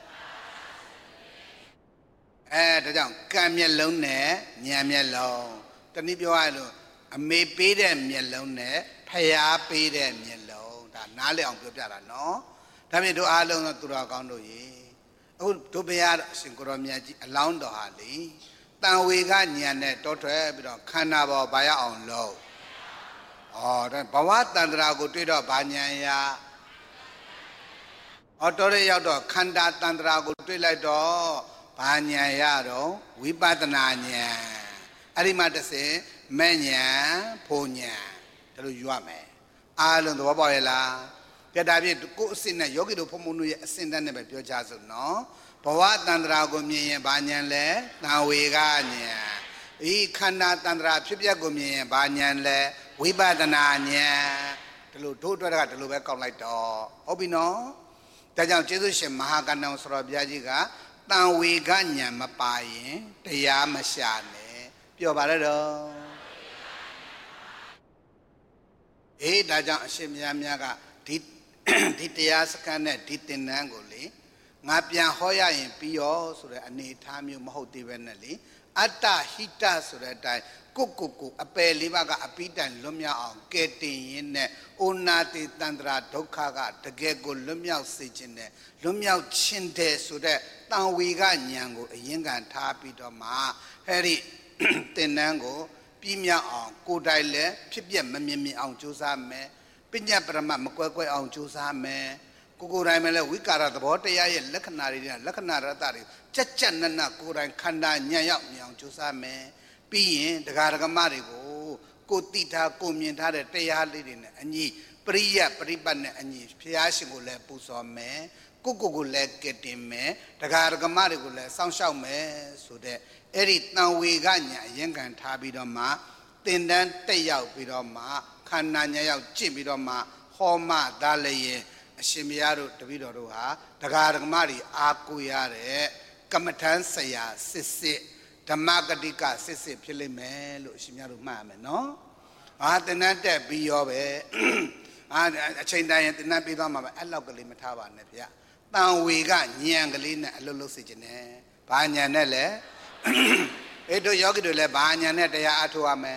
ဒါကြောင့်ကံမျက်လုံးနဲ့ဉာဏ်မျက်လုံးတနည်းပြောရလို့အမေပေးတဲ့မျက်လုံးနဲ့ဖယားပေးတဲ့မျက်လုံးဒါနားလည်အောင်ပြောပြတာနော်ဒါဖြင့်တို့အားလုံးသောသူတော်ကောင်းတို့ရေအခုတို့ဘုရားအရှင်ကိုရောမြတ်ကြီးအလောင်းတော်ဟာလေတန်ဝေကဉာဏ်နဲ့တောထွက်ပြီးတော့ခန္ဓာပေါ်ဘာရအောင်လုပ်ဒါဘဝတန္တရာကိုတွေ့တော့ဘာဉာဏ်ရတော်ရရောက်တော့ခန္ဓာတန္တရာကိုတွေ့လိုက်တော့ဘာဉာဏ်ရတော့ဝိပဿနာဉာဏ်အဲ့ဒီမှာတစ်စင်မဲ့ဉာဏ်ဖို့ဉာဏ်ဒါလိုယူရမယ်အားလုံးသဘောပေါက်ရဲ့လားပြတ်တာပြည့်ကိုယ်အစစ်နဲ့ယောဂီတို့ဘုံဘုံတို့ရဲ့အစင်တန်းနဲ့ပဲပြောကြစို့နော်ဘဝတန္တရာကိုမြင်ရင်ဘာဉာဏ်လဲတန်ဝေကဉာဏ်ဒီခန္ဓာတန္တရာဖြစ်ပျက်ကိုမြင်ရင်ဘာဉာဏ်လဲဝိပဿနာဉာဏ်ဒါလိုတို့အတွက်ကဒါလိုပဲကောက်လိုက်တော့ဟုတ်ပြီနော်ဒါကြောင့်ကျေးဇူးရှင်မဟာကဏ္ဍဆရာဘုရားကြီးကတန်ဝေကဉာဏ်မပါရင်တရားမရှာနဲ့ပြောပါရတော့ဒါကြောင့်အရှင်မြတ်များကဒီတရားစခန်းနဲ့ဒီသင်္นานကိုလေငါပြန်ဟောရရင်ပြီးရောဆိုတဲ့အနေထားမျိုးမဟုတ်သေးပဲနဲ့လေအတ္တဟိတဆိုတဲ့အတိုင်းကိုအပယ်လေးပါးကအပိတိုင်လွတ်မြောက်အောင်ကဲတင်ရင်းနဲ့ဩနာတိတန္တရာဒုက္ခကတကယ်ကိုလွတ်မြောက်စေခြင်းနဲ့လွတ်မြောက်ခြင်းတဲ့ဆိုတဲ့တန်ဝေကဉာဏ်ကိုအရင်ကန်ထားပြီးတော့မှအဲ့ဒီသင်္นานကိုပြီးမြောက်အောင်ကိုယ်တိုင်လည်းဖြစ်ပြမမြင်မြင်အောင်ကြိုးစားမယ်ပညာပရမတ်မကွဲကွဲအောင်ကြိုးစားမယ်ကိုယ်တိုင်ပဲလဲဝိကာရသဘောတရားရဲ့လက္ခဏာတွေနဲ့လက္ခဏာရတ္တတွေကြက်ကြက်နက်နက်ကိုယ်တိုင်ခန္ဓာဉာဏ်ရောက်မြင်အောင်ကြိုးစားမယ်ပြီးရင်တရားဓမ္မတွေကိုကိုတိထားကိုမြင်ထားတဲ့တရားလေးတွေနဲ့အညီပရိယပရိပတ်နဲ့အညီဘုရားရှင်ကိုလည်းပူဇော်မယ်ကိုလည်းကက်တင်မယ်တရားဓမ္မတွေကိုလည်းစောင့်ရှောက်မယ်ဆိုတဲ့အဲ့ဒီတန်ဝေကဉာဏ်အရင်ခံထားပြီးတော့မှသင်္တန်းတက်ရောက်ပြီးတော့မှခန္ဓာဉာဏ်ရောက်ကျင့်ပြီးတော့မှဟောမှဒါလည်းရင်အရှင်ဘုရားတို့တပည့်တော်တို့ဟာတရားဓမ္မတွေအားကိုးရတဲ့ကမ္မထမ်းဆရာစစ်ဓမ္မဂတိကစစ်ဖြစ်လိမ့်မယ်လို့အရှင်များတို့မှတ်ရမယ်နော်သင်္တန်းတက်ပြီးရောပဲအချိန်တိုင်းရင်သင်္တန်းပြီးသွားမှာပဲအဲ့လောက်ကလေးမထားပါနဲ့ဗျာတန်ဝေကဉာဏ်ကလေးနဲ့အလုပ်လုပ်စေခြင်းနဲ့ဘာဉာဏ်နဲ့လဲတို့ယောဂီတို့လည်းဘာဉာဏ်နဲ့တရားအထောက်ရမယ်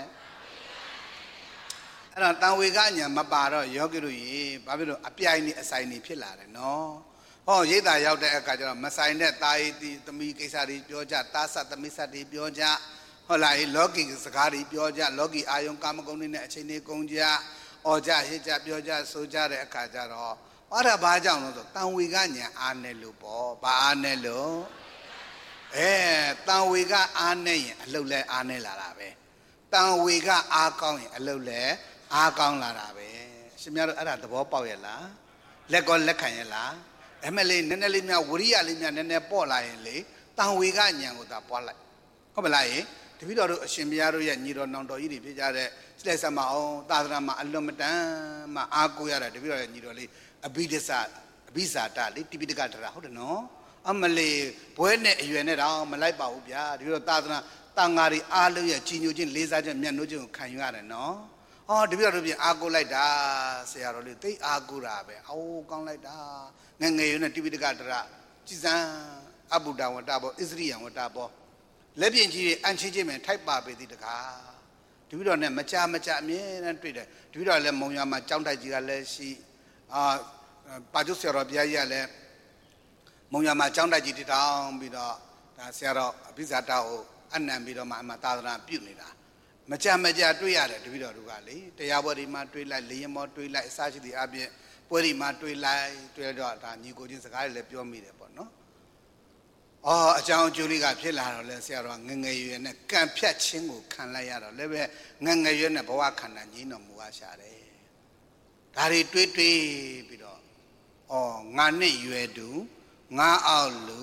အဲ့တော့တန်ဝေကဉာဏ်မပါတော့ယောဂီတို့ရေဘာဖြစ်လို့အပြိုင်နေအဆိုင်နေဖြစ်လာတယ်နော်ရိတ်တာရောက်တဲ့အခါကျတော့မဆိုင်တဲ့တာယီသမီးကိစ္စတွေပြောကြတာသသမီးဆက်တွေပြောကြဟုတ်လားလောကီစကားတွေပြောကြလောကီအာယုံကာမဂုဏ်တွေနဲ့အချိန်တွေကုန်ကြကြဟစ်ကြပြောကြဆိုကြတဲ့အခါကျတော့အဲ့ဒါဘာကြောင့်လဲဆိုတန်ဝေကဉာဏ်အားနဲ့လို့ပေါ့ဘာအားနဲ့လို့တန်ဝေကအားနဲ့ရင်အလုတ်လဲအားနဲ့လာတာပဲတန်ဝေကအားကောင်းရင်အလုတ်လဲအားကောင်းလာတာပဲရှင်များတို့အဲ့ဒါသဘောပေါက်ရဲ့လားလက်ကောလက်ခံရဲ့လားအမလေးနည်းနည်းလေးများဝရိယလေးများနည်းနည်းပေါ့လာရင်လေတန်ဝေကဉာဏ်ကိုသာပွားလိုက်ဟုတ်မလားတပည့်တော်တို့အရှင်ဘုရားတို့ရဲ့ညီတော်နောင်တော်ကြီးတွေဖြစ်ကြတဲ့စိလက်ဆက်မအောင်သာသနာမှာအလွန်မတန်မှအားကိုးရတာတပည့်တော်ရဲ့ညီတော်လေးအဘိဇာတလေတိပိဋကတရာဟုတ်တယ်နော်အမလေးဘွဲနဲ့အရွယ်နဲ့တော့မလိုက်ပါဘူးဗျာတပည့်တော်သာသနာတန်ဃာတွေအားလုံးရဲ့ကြီးညိုခြင်းလေးစားခြင်းမျက်နှာခြင်းကိုခံယူရတယ်နော်တပည့်တော်တို့ပြင်အားကိုးလိုက်တာဆရာတော်လေးသိအားကိုးတာပဲကောင်းလိုက်တာငယ်ရွယ်နဲ့တိပိဋကတရာကြည်စံအဘုဒ္ဓဝတ္တဘောဣသရိယဝတ္တဘောလက်ပြင်ကြီးအန်ချင်းချင်းမယ်ထိုက်ပါပေသည်တကားတပည့်တော်နဲ့မကြအမြဲတမ်းတွေ့တယ်တပည့်တော်လည်းမုံရမှာကြောင်းတိုက်ကြီးကလည်းရှိပါကျုပ်ဆရာတော်ဘုရားကြီးကလည်းမုံရမှာကြောင်းတိုက်ကြီးတည်ထောင်ပြီးတော့ဒါဆရာတော်အဘိဇာတကိုအနံပြီးတော့မှအမှသာသနာပြုနေတာမကြတွေ့ရတယ်တပည့်တော်တို့ကလေတရားပွဲတွေမှာတွေ့လိုက်လေရင်မောတွေ့လိုက်အစရှိသည့်အပြင်ပွဲတွေမှာတွေ့တော့ဒါညီကိုချင်းစကားတွေလည်းပြောမိတယ်ပေါ့နော်အကြောင်းအကျိုးလေးကဖြစ်လာတော့လဲဆရာတော်ငငယ်ရွယ်နဲ့ကံဖြတ်ခြင်းကိုခံလိုက်ရတော့လည်းပဲငငယ်ရွယ်နဲ့ဘဝခန္ဓာကြီးတော်မူအားရှာတယ်ဒါတွေတွေးပြီးတော့ငါနဲ့ရွယ်တူငါအောက်လူ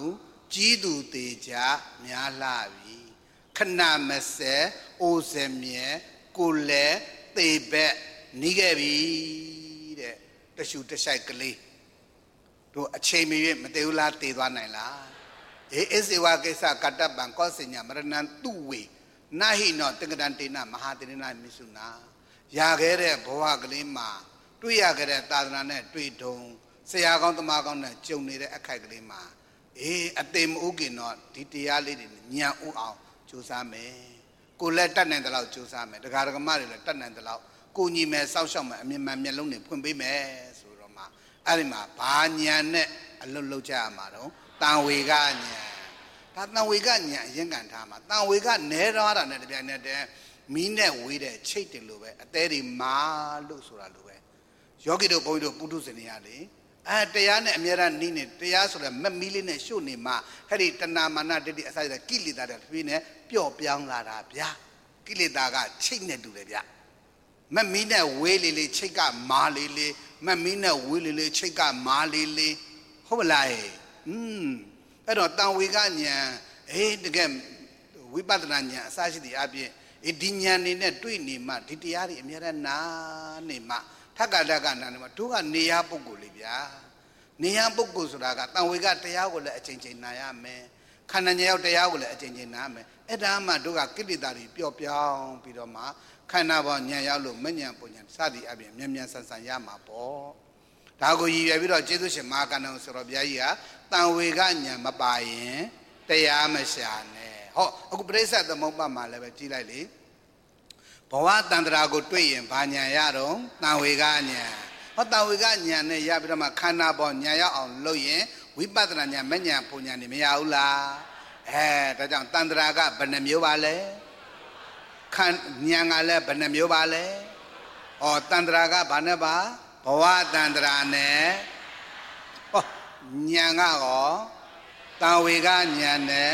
ကြီးသူသေးကြများလာပြီခဏမစဲအိုးစမြဲကိုလဲသေဘက်နီးခဲ့ပြီတဲ့တရှူတဆိုင်ကလေးတို့အချိန်မရွေးမသေးဘူးလားသေသွားနိုင်လားအေးစေဝကိစ္စကတ္တပံကောစညမရဏံသူဝေနာဟိနောတက္ကတံတေနမဟာတေနမိစုနာရခဲ့တဲ့ဘဝကလေးမှာတွေ့ရခဲ့တဲ့သာသနာနဲ့တွေ့တုံဆရာကောင်းတမကောင်းနဲ့ကြုံနေတဲ့အခိုက်ကလေးမှာအသေးမဥကိနောဒီတရားလေးတွေညံဥအောင်ကြိုးစားမယ်ကိုလည်းတတ်နိုင်တဲ့လောက်ကြိုးစားမယ်တရားဓမ္မတွေလည်းတတ်နိုင်တဲ့လောက်ကိုညီမယ်စောင့်ရှောက်မယ်အမြင်မှန်မျက်လုံးတွေဖွင့်ပေးမယ်ဆိုတော့မှအဲ့ဒီမှာဘာညာနဲ့အလွတ်လောက်ကြရမှာတော့တန်ဝေကညာဒါတန်ဝေကညာအရင်ကန်ထားမှာတန်ဝေကနဲတော့တာနဲ့တပြိုင်နက်တည်းမီးနဲ့ဝေးတဲ့ချိတ်တယ်လို့ပဲအသေးတွေမာလို့ဆိုတာလို့ပဲယောဂီတို့ဘုန်းကြီးတို့ပုထုဇဉ်တွေရလေတရားနဲ့အများရနီးနေတရားဆိုတဲ့မက်မီးလေးနဲ့ရှို့နေမှအဲ့ဒီတဏမာနတတိအစရကိလေသာတွေဖြည်းနဲ့ပျော့ပြောင်းလာတာဗျာကိလေသာကချိတ်နဲ့တူတယ်ဗျမက်မီးနဲ့ဝေးလေးလေးချိတ်ကမာလေးလေးမက်မီးနဲ့ဝေးလေးလေးချိတ်ကမာလေးလေးဟုတ်မလားအဲ့တော့တန်ဝေကညာတကယ်ဝိပဿနာညာအစရှိတဲ့အပြင်ဒီညာနေနဲ့တွေ့နေမှဒီတရားတွေအများရနာနေမှထက်ကတက်ကနာနေမှတို့ကနေရပုဂ္ဂိုလ်လေးဗျာနေရပုဂ္ဂိုလ်ဆိုတာကတန်ဝေကတရားကိုလည်းအချိန်ချင်းနာရမယ်ခန္ဓာဉာဏ်ရောက်တရားကိုလည်းအချိန်ချင်းနာမယ်အဲ့ဒါမှတို့ကကိလေသာတွေပျော့ပြောင်းပြီးတော့မှခန္ဓာပေါ်ဉာဏ်ရောက်လို့မဉဏ်ပုံဉဏ်စသည်အပြင်မြန်မြန်ဆန်ဆန်ရမှာပေါ့ဒါကိုရည်ရွယ်ပြီးတော့ကျေးဇူးရှင်မဟာကဏ္ဍဆိုတော်ဘုရားကြီးကတန်ဝေကဉာဏ်မပါရင်တရားမရှာနဲ့ဟောအခုပရိစ္ဆေသမုပ္ပါမှာလည်းပဲကြည့်လိုက်လေဘဝတန္တရာကိုတွေ့ရင်ဘာဉာဏ်ရတော့တန်ဝေကဉာဏ်ဟောတန်ဝေကဉာဏ်နဲ့ရပြီးတော့မှခန္ဓာပေါ်ဉာဏ်ရောက်အောင်လုပ်ရင်ဝိပဿနာဉာဏ်မဉဏ်ပုံဉာဏ်နေမရဘူးလားဒါကြောင့်တန္တရာကဘယ်နှမျိုးပါလဲဉာဏ်ကလည်းဘယ်နှမျိုးပါလဲတန္တရာကဘာနဲ့ပါဘဝတန္တရာနဲ့ဉာဏ်ကရောတန်ဝေကဉာဏ်နဲ့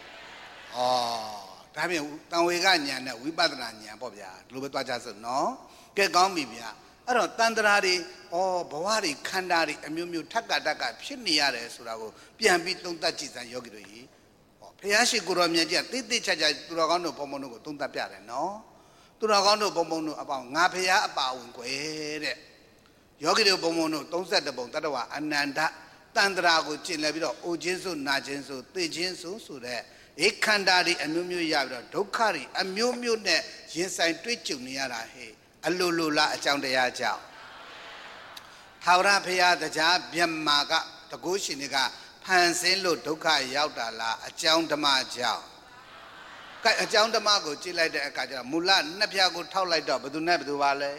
ဒါပြင်တန်ဝေကဉာဏ်နဲ့ဝိပဿနာဉာဏ်ပေါ့ဗျာဒီလိုပဲသွားကြစို့နော်ကဲကောင်းပြီဗျာအဲ့တော့တန်တရာတွေဘဝတွေခန္ဓာတွေအမျိုးမျိုးထက်ကတက်ကဖြစ်နေရတယ်ဆိုတာကိုပြန်ပြီးသုံးသပ်ကြည့်စမ်းယောဂီတို့ကြီးဘုရားရှိခိုးတော်မြတ်ကြီးတိတိကျကျသူတော်ကောင်းတို့ဘုံဘုံတို့ကိုသုံးသပ်ပြတယ်နော်သူတော်ကောင်းတို့ဘုံဘုံတို့အပေါင်းငါဘုရားအပါဝင်ခွဲတဲ့ယောဂီတို့ဘုံဘုံတို့32ပုံတတ္တဝအနန္တတန်တရာကိုကျင့်လဲပြီးတော့အိုခြင်းဆိုနာခြင်းဆိုသိခြင်းဆိုတဲ့ခန္ဓာတွေအမျိုးမျိုးရပြီးတော့ဒုက္ခတွေအမျိုးမျိုးနဲ့ရင်ဆိုင်တွေ့ကြုံနေရတာဟဲ့အလိုလိုလားအကြောင်းတရားကြောင့်ထာဝရဘုရားတရားမြတ်မာကတကုရှင်တွေကဖန်ဆင်းလို့ဒုက္ခရောက်တာလားအကြောင်းဓမ္မကြောင့်ကဲအကြောင်းဓမ္မကိုကြည့်လိုက်တဲ့အခါကျတော့မူလနှစ်ဖြာကိုထောက်လိုက်တော့ဘယ်သူနဲ့ဘယ်သူပါလဲ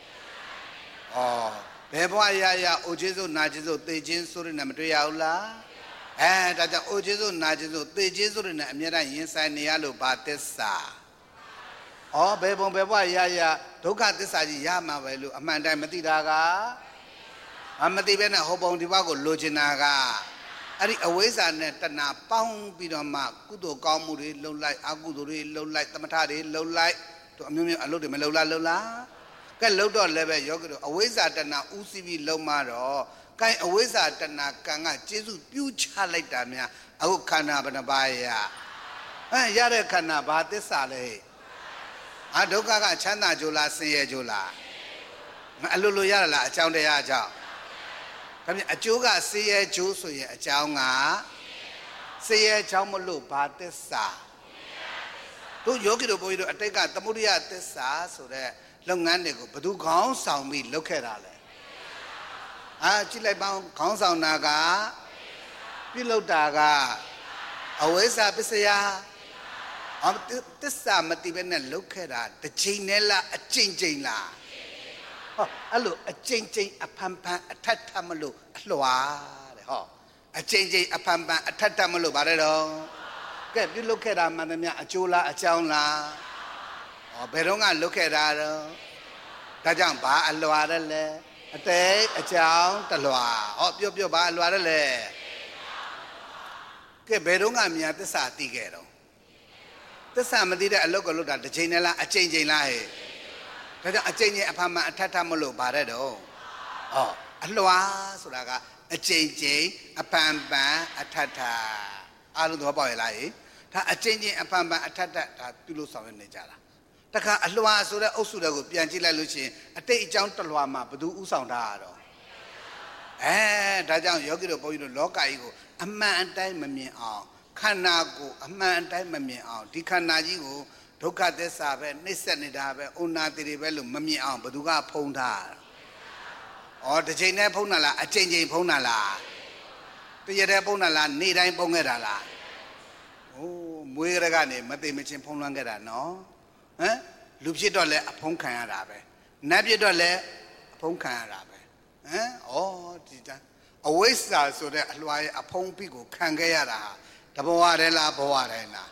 ဘယ်ဘဝရရအိုခြင်းဆိုနာခြင်းဆိုသိခြင်းဆိုရနေမတွေ့ရဘူးလားဒါကြောင့်အိုခြင်းဆိုနာခြင်းဆိုသိခြင်းဆိုရနေအမြဲတမ်းရင်ဆိုင်နေရလို့ဘာသစ္စာဘယ်ပုံဘယ်ဘဝရရဒုက္ခသစ္စာကြီးရမှာပဲလို့အမှန်တိုင်းမသိတာကမသိပဲနဲ့ဟောပုံဒီဘကိုလိုချင်တာကအဲ့ဒီအဝိဇ္ဇာနဲ့တဏှာပေါင်းပြီးတော့မှကုသိုလ်ကောင်းမှုတွေလှုပ်လိုက်အကုသိုလ်တွေလှုပ်လိုက်သမထတွေလှုပ်လိုက်တို့အမျိုးမျိုးအလုပ်တွေမလှုပ်လားလှုပ်လားကဲလှုပ်တော့လည်းပဲယောဂီတို့အဝိဇ္ဇာတဏှာဥသိပြီးလှုပ်မှတော့ကိုင်အဝိဇ္ဇာတဏှာကံကကျေစုပြုချလိုက်တာများအခုခန္ဓာဘယ်နှပါးရတဲ့ခန္ဓာဘာသစ္စာလဲဒုက္ခကချမ်းသာကြိုးလားဆင်းရဲကြိုးလားအလိုလိုရတာလားအကြောင်းတရားကြောင့်ဒါပြန်အကျိုးကဆင်းရဲကြိုးဆိုရင်အကြောင်းကဆင်းရဲကြောင့်မလို့ဘာသစ္စာတို့ယောဂီတို့ဘုန်းကြီးတို့အတိတ်ကသမုဒိယသစ္စာဆိုတဲ့လုပ်ငန်းတွေကိုဘယ်သူခေါင်းဆောင်ပြီးလုပ်ခဲ့တာလဲကြည့်လိုက်ပါဦးခေါင်းဆောင်တာကပြုလုပ်တာကအဝိဇ္ဇာပစ္စယသစ္စာမတိပဲနဲ့လုတ်ခဲ့တာတစ်ချိန်နဲ့လားအကျဉ်းချင်းလားအဲ့လိုအကျဉ်းချင်းအဖန်ဖန်အထက်ထမလို့အလွှာတဲ့အကျဉ်းချင်းအဖန်ဖန်အထက်ထမလို့ဗါတယ်တော့ကဲပြုလုတ်ခဲ့တာမှန်သမျှအကျိုးလားအကြောင်းလားဘယ်တော့ကလုတ်ခဲ့တာတော့ဒါကြောင့်ဘာအလွှာတယ်လဲအတိတ်အကြောင်းတလွှာပြောဘာအလွှာတယ်လဲကဲဘယ်တော့ကမြန်သစ္စာသိခဲ့တော့သစ္စာမသိတဲ့အလုပ်ကိုလုပ်တာတစ်ချိန်နဲ့လားအချိန်ချင်းလားဟဲ့ဒါကြောင့်အချိန်ချင်းအဖန်မှန်အထက်ထမလို့ဗါတဲ့တော့အလွှာဆိုတာကအချိန်ချင်းအဖန်ပန်အထက်ထအားလုံးတော့ပေါ့ရလားဒါအချင်းချင်းအဖန်ဖန်အထက်တက်ဒါပြုလို့ဆောင်ရနေကြတာတခါအလွှာဆိုတဲ့အုပ်စုတွေကိုပြန်ကြည့်လိုက်လို့ရှိရင်အတိတ်အကြောင်းတလွှာမှာဘယ်သူဥဆောင်တာတော့ဒါကြောင့်ယောဂီတို့ဘုန်းကြီးတို့လောကကြီးကိုအမှန်အတိုင်းမမြင်အောင်ခန္ဓာကိုအမှန်အတိုင်းမမြင်အောင်ဒီခန္ဓာကြီးကိုဒုက္ခသစ္စာပဲနှိမ့်ဆက်နေတာပဲဩနာတိတွေပဲလို့မမြင်အောင်ဘယ်သူကဖုံးထားတစ်ချိန်နဲ့ဖုံးတာလားအချိန်ချိန်ဖုံးတာလားတရက်တည်းဖုံးတာလားနေ့တိုင်းဖုံးခဲ့တာလားမွေးရကနေမသိမချင်းဖုံးလွှမ်းခဲ့တာနော်လူဖြစ်တော့လဲအဖုံးခံရတာပဲနတ်ဖြစ်တော့လဲအဖုံးခံရတာပဲဒီတန်းအဝိဇ္ဇာဆိုတဲ့အလွှာရဲ့အဖုံးပိကိုခံခဲ့ရတာတဘဝတည်းလားဘဝတိုင်းလား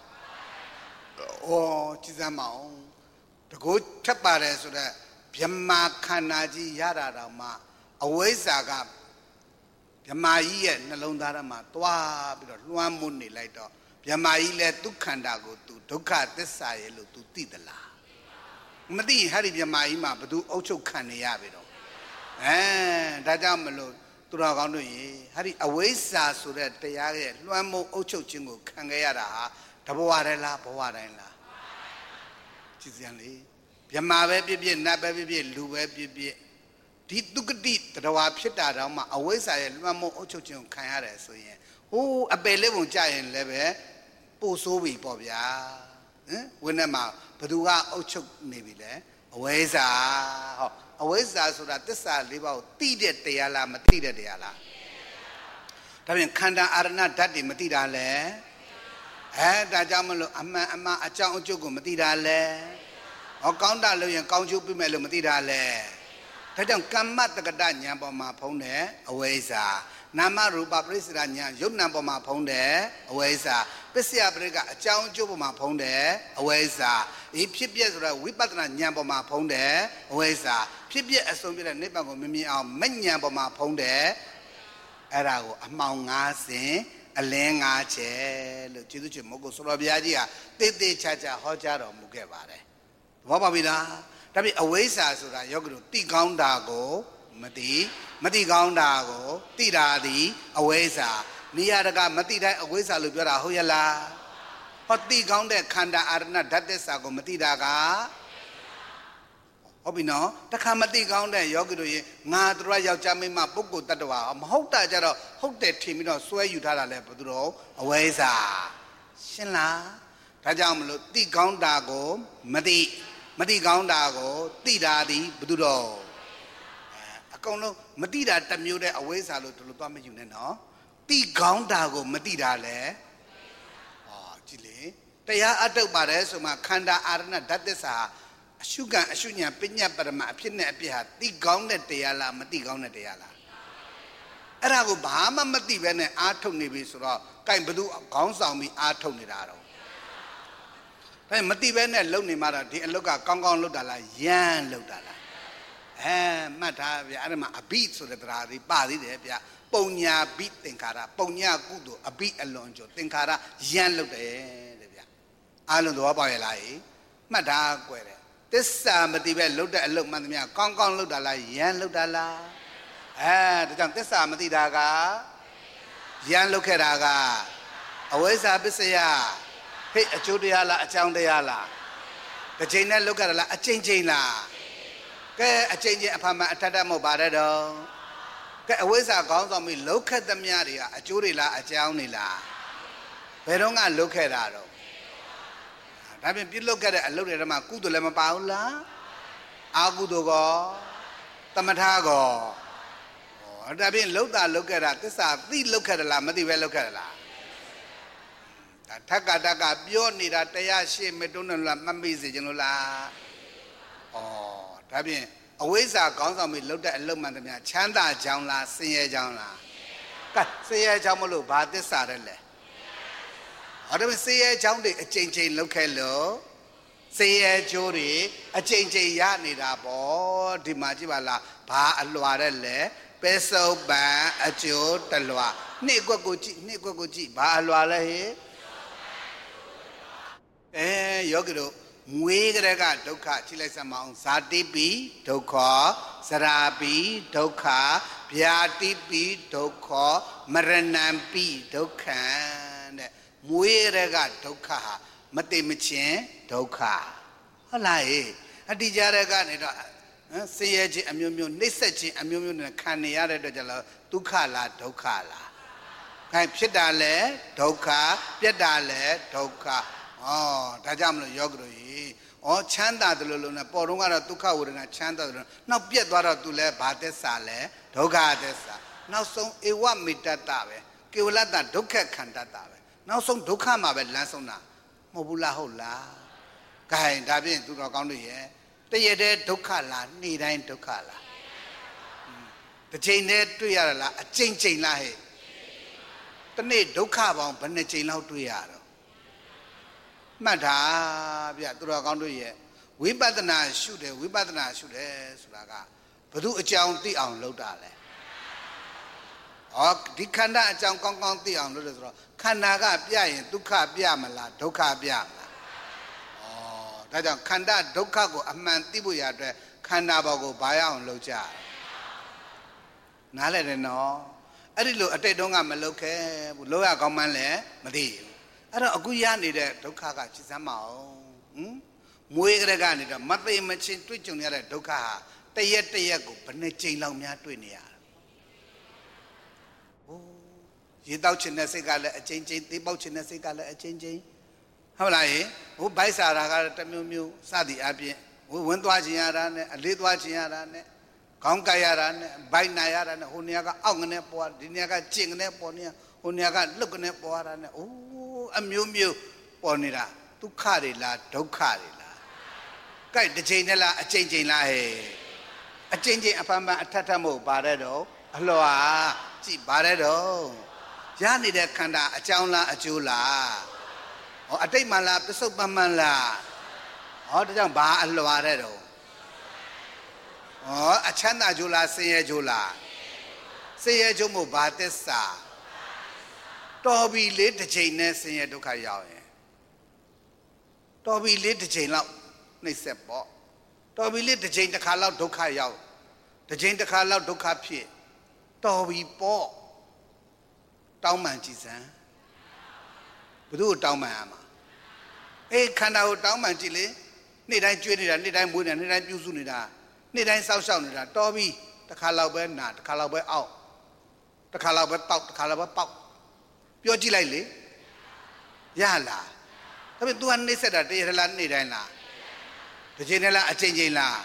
ကြည်စမ်းမအောင်တကူထပ်ပါတယ်ဆိုတဲ့ဗြဟ္မာခန္ဓာကြီးရတာတော့မှအဝိဇ္ဇာကဗြဟ္မာကြီးရဲ့နှလုံးသားထဲမှာတွားပြီးတော့လွှမ်းမိုးနေလိုက်တော့ဗြဟ္မာကြီးလည်းသူခန္ဓာကိုသူဒုက္ခသစ္စာရဲ့လို့သူသိသလားမသိဟဲ့ဒီဗြဟ္မာကြီးမှာဘသူအုပ်ချုပ်ခံနေရပြီတော့ဒါကြောင့်မလို့သူတော်ကောင်းတို့ရေဟာဒီအဝိဇ္ဇာဆိုတဲ့တရားရဲ့လွှမ်းမိုးအုပ်ချုပ်ခြင်းကိုခံခဲ့ရတာဟာတဘဝတည်းလားဘဝတိုင်းလားကြည့်စမ်းလေဗြဟ္မာပဲဖြစ်ဖြစ်နတ်ပဲဖြစ်ဖြစ်လူပဲဖြစ်ဖြစ်ဒီတုကတိတရားဖြစ်တာတော့မှအဝိဇ္ဇာရဲ့လွှမ်းမိုးအုပ်ချုပ်ခြင်းကိုခံရတယ်ဆိုရင်အပယ်လေးပုံကြရင်လည်းပဲပို့ဆိုးပြီပေါ့ဗျာဝိနည်းမှာဘသူကအုပ်ချုပ်နေပြီလဲအဝိဇ္ဇာအဝိဇ္ဇာဆိုတာသစ္စာလေးပါးကိုသိတဲ့တရားလားမသိတဲ့တရားလားဒါပြန်ခန္ဓာအာရဏဓာတ်တွေမသိတာလဲဒါကြောင့်မလို့အမှန်အမှန်အကြောင်းအကျိုးကိုမသိတာလဲကောင်းတာလို့ရင်ကောင်းကျိုးပြမယ်လို့မသိတာလဲဒါကြောင့်ကမ္မတက္ကတဉာဏ်ပေါ်မှာဖုံးတယ်အဝိဇ္ဇာနာမရူပပရိစ္ဆေဒဉာဏ်ယုတ်နံပေါ်မှာဖုံးတယ်အဝိဇ္ဇာပစ္စယပရိကအကြောင်းအကျိုးပေါ်မှာဖုံးတယ်အဝိဇ္ဇာဖြစ်ပြဆိုတော့ဝိပဿနာဉာဏ်ပေါ်မှာဖုံးတယ်အဝိဇ္ဇာဖြစ်ပြအဆုံးပြတဲ့နိဗ္ဗာန်ကိုမမြင်အောင်မဉဏ်ပေါ်မှာဖုံးတယ်အဲ့ဒါကိုအမှောင်၅ဆင်အလင်း၅ချက်လို့ကျေးဇူးရှင်မို့ကိုဆိုတော်ဘုရားကြီးကတေးသေးချာချာဟောကြားတော်မူခဲ့ပါတယ်သဘောပေါက်ပြီလားဒါပြီးအဝိဇ္ဇာဆိုတာယောဂီတို့သိကောင်းတာကိုမသိကောင်းတာကိုသိတာသည်အဝိဇ္ဇာနေရာတကမသိတိုင်းအဝိဇ္ဇာလို့ပြောတာဟုတ်ရဲ့လားသိကောင်းတဲ့ခန္ဓာအာရဏဓာတ်သစ္စာကိုမသိတာကဟုတ်ပြီနော်တခါမသိကောင်းတဲ့ယောဂီတို့ရေငါတို့ယောက်ျားမိန်းမပုဂ္ဂိုလ်တ attva မဟုတ်တာကြတော့ဟုတ်တယ်ထင်ပြီးတော့စွဲယူထားတာလဲဘယ်သူတော့အဝိဇ္ဇာရှင်းလားဒါကြောင့်မလို့သိကောင်းတာကိုမသိကောင်းတာကိုသိတာသည်ဘယ်သူတော့အကုန်လုံးမသိတာတစ်မျိုးတည်းအဝိဇ္ဇာလို့ဒီလိုသွားမယူနဲ့နော်သိကောင်းတာကိုမသိတာလဲကြည့်လေတရားအထုတ်ပါတယ်ဆိုမှခန္ဓာအာရဏဓာတ်သစ္စာအရှုခံအရှုညာပညာပရမအဖြစ်နဲ့အပြစ်ဟာသိကောင်းတဲ့တရားလားမသိကောင်းတဲ့တရားလားအဲ့ဒါကိုဘာမှမသိပဲနဲ့အားထုတ်နေပြီဆိုတော့ကိုင်ဘသူခေါင်းဆောင်ပြီးအားထုတ်နေတာတော့ဒါမသိပဲနဲ့လုံနေမှာတော့ဒီအလုတ်ကကောင်းကောင်းလုပ်တာလားရမ်းလုပ်တာလားမှတ်ထားဗျာအဲ့ဒါမှအဘိဆိုတဲ့တရားတွေပါသေးတယ်ဗျာပုံညာဘိသင်္ခါရပုံညာကုသိုလ်အဘိအလွန်ကျော်သင်္ခါရရမ်းလုပ်တယ်တဲ့ဗျာအားလုံးသဘောပေါက်ရဲ့လားမှတ်ထားကြွယ်တယ်သစ္စာမသိပဲလုပ်တဲ့အလုပ်မှန်သမျှကောင်းကောင်းလုပ်တာလားရမ်းလုပ်တာလားဒါကြောင့်သစ္စာမသိတာကရမ်းလုပ်ခဲ့တာကအဝိဇ္ဇာပစ္စယဟိတ်အကျိုးတရားလားအကြောင်းတရားလားတစ်ချိန်နဲ့လုပ်ခဲ့တာလားအချိန်ချင်းလားကဲအချိန်ချင်းအဖမှန်အထက်တတ်မဟုတ်ပါတယ်တော့ကဲအဝိဇ္ဇာခေါင်းဆောင်ပြီးလုပ်ခဲ့သမျှတွေကအကျိုးတွေလားအကြောင်းတွေလားဘယ်တော့ကလုပ်ခဲ့တာတော့ဒါပြင်ပြုလုပ်ခဲ့တဲ့အလုပ်တွေထဲမှာကုသိုလ်လည်းမပါဘူးလားအာကုသိုလ်ကောသမထကောဒါပြင်လှုပ်တာလုပ်ခဲ့တာသစ္စာသိလုပ်ခဲ့တယ်လားမသိပဲလုပ်ခဲ့တယ်လားဒါထက်ကတက်ကပြောနေတာတရားရှေ့မတွန်းတယ်လားမမေ့စေချင်လို့လားဒါပြင်အဝိဇ္ဇာခေါင်းဆောင်ပြီးလှုပ်တဲ့အလုပ်မှန်သမျှချမ်းသာကြောင်းလားဆင်းရဲကြောင်းလားကဲဆင်းရဲကြောင်းမလို့ဘာသစ္စာတဲ့လဲဒါပေမဲ့ဆင်းရဲကြောင်းတွေအချိန်ချင်းလှုပ်ခဲ့လို့ဆင်းရဲကျိုးတွေအချိန်ချင်းရနေတာပေါ့ဒီမှာကြည့်ပါလားဘာအလွာတဲ့လဲပဲစုပ်ပံအကျိုးတလွာနှစ်ကွက်ကိုကြည့်ဘာအလွာလဲဟဲ့ယောဂီတို့ငွေကလေးကဒုက္ခကြည့်လိုက်စမ်းမအောင်ဇာတိပိဒုက္ခစရာပိဒုက္ခဗျာတိပိဒုက္ခမရဏံပိဒုက္ခတဲ့မွေးရကဒုက္ခဟာမသိမချင်းဒုက္ခဟုတ်လားအတိကြရကနေတော့ဆင်းရဲခြင်းအမျိုးမျိုးနှိမ့်ဆက်ခြင်းအမျိုးမျိုးနဲ့ခံနေရတဲ့အတွက်ကြောင့်ဒုက္ခလားဒုက္ခလားခိုင်ဖြစ်တာလဲဒုက္ခပြက်တာလဲဒုက္ခဒါကြောင့်မလို့ယောဂတို့ချမ်းသာတယ်လို့နဲ့ပေါ်တော့ကတော့ဒုက္ခဝေဒနာချမ်းသာတယ်လို့နောက်ပြက်သွားတော့သူလဲဘာသစ္စာလဲဒုက္ခသစ္စာနောက်ဆုံးဧဝမေတ္တတပဲကေဝလတ္တဒုက္ခခန္ဓတပဲနောက်ဆုံးဒုက္ခမှာပဲလမ်းဆုံးတာမဟုတ်ဘူးလားဟုတ်လားဂိုင်းဒါဖြင့်သူတော်ကောင်းတို့ရဲ့တရတဲ့ဒုက္ခလားနေ့တိုင်းဒုက္ခလားတစ်ချိန်တည်းတွေ့ရလားအချိန်ချိန်လားဟဲ့တနေ့ဒုက္ခပေါင်းဘယ်နှချိန်လောက်တွေ့ရတော့မှတ်တာဗျသူတော်ကောင်းတို့ရဲ့ဝိပဿနာရှုတယ်ဆိုတာကဘု து အကြောင်းသိအောင်လုပ်တာလေဒီခန္ဓာအကြောင်းကောင်းကောင်းသိအောင်လုပ်တယ်ဆိုတော့ခန္ဓာကပြရင်ဒုက္ခပြမလားဒုက္ခပြမလားဒါကြောင့်ခန္ဓာဒုက္ခကိုအမှန်သိဖို့ရအတွက်ခန္ဓာဘောကိုဘာရအောင်လုပ်ကြနားလည်တယ်နော်အဲ့ဒီလိုအတိတ်တုန်းကမလုပ်ခဲ့ဘူးလုပ်ရကောင်းမှန်းလည်းမသိဘူးအဲ့တော့အခုရနေတဲ့ဒုက္ခကဖြစ်စမ်းမအောင်မွေးကြတဲ့ကနေတော့မသိမချင်းတွေ့ကြုံရတဲ့ဒုက္ခဟာတရက်ကိုဘယ်နှကြိမ်လောက်များတွေ့နေရတာရေတောက်ချင်တဲ့စိတ်ကလည်းအချင်းချင်းသေးပေါက်ချင်တဲ့စိတ်ကလည်းအချင်းချင်းဟုတ်လားဘိုက်စားတာကတမျိုးမျိုးစသည်အပြင်ဝင်းသွားခြင်းရတာနဲ့အလေးသွားခြင်းရတာနဲ့ခေါင်းကိုက်ရတာနဲ့ဘိုက်နာရတာနဲ့ဟိုနေရာကအောက်ငနဲ့ပေါ်ဒီနေရာကကျင့်ငနဲ့ပေါ်နေဟိုနေရာကလှုပ်ငနဲ့ပေါ်ရတာနဲ့အမျိုးမျိုးပေါ်နေတာဒုက္ခတွေလားဒုက္ခတွေလားကြိုက်တစ်ချိန်နဲ့လားအချိန်ချင်းလားဟဲ့အချိန်ချင်းအဖန်ဖန်အထက်ထက်မို့ပါတဲ့တော့အလွှာကြည့်ပါတဲ့တော့ရနေတဲ့ခန္ဓာအကြောင်းလားအကျိုးလားအတိတ်မှလားပစ္စုပန်မှလားဒါကြောင့်ဘာအလွှာတဲ့တော့အချမ်းသာကျိုးလားဆင်းရဲကျိုးလားဆင်းရဲကျိုးမို့ဘာသစ္စာတော်ပြီလေးတစ်ချိန်နဲ့ဆင်းရဲဒုက္ခရောက်ရင်တော်ပြီလေးတစ်ချိန်လောက်နှိမ့်ဆက်ပေါ့တော်ပြီလေးတစ်ချိန်တစ်ခါလောက်ဒုက္ခရောက်တစ်ချိန်တစ်ခါလောက်ဒုက္ခဖြစ်တော်ပြီပေါ့တောင်းပန်ကြည်စမ်းဘယ်သူ့ကိုတောင်းပန်ရမှာခန္ဓာကိုတောင်းပန်ကြည့်လေနေ့တိုင်းကျွေးနေတာနေ့တိုင်းမွေးနေတာနေ့တိုင်းပြုစုနေတာနေ့တိုင်းစောက်ရှောက်နေတာတော်ပြီတစ်ခါလောက်ပဲနာတစ်ခါလောက်ပဲအောက်တစ်ခါလောက်ပဲတောက်တစ်ခါလောက်ပဲပေါက်ပြောကြည့်လိုက်လေရလားဒါပေမဲ့ तू ကနှိမ့်ဆက်တာတရထလားနေ့တိုင်းလားတစ်ချိန်နဲ့လားအချိန်ချင်းလား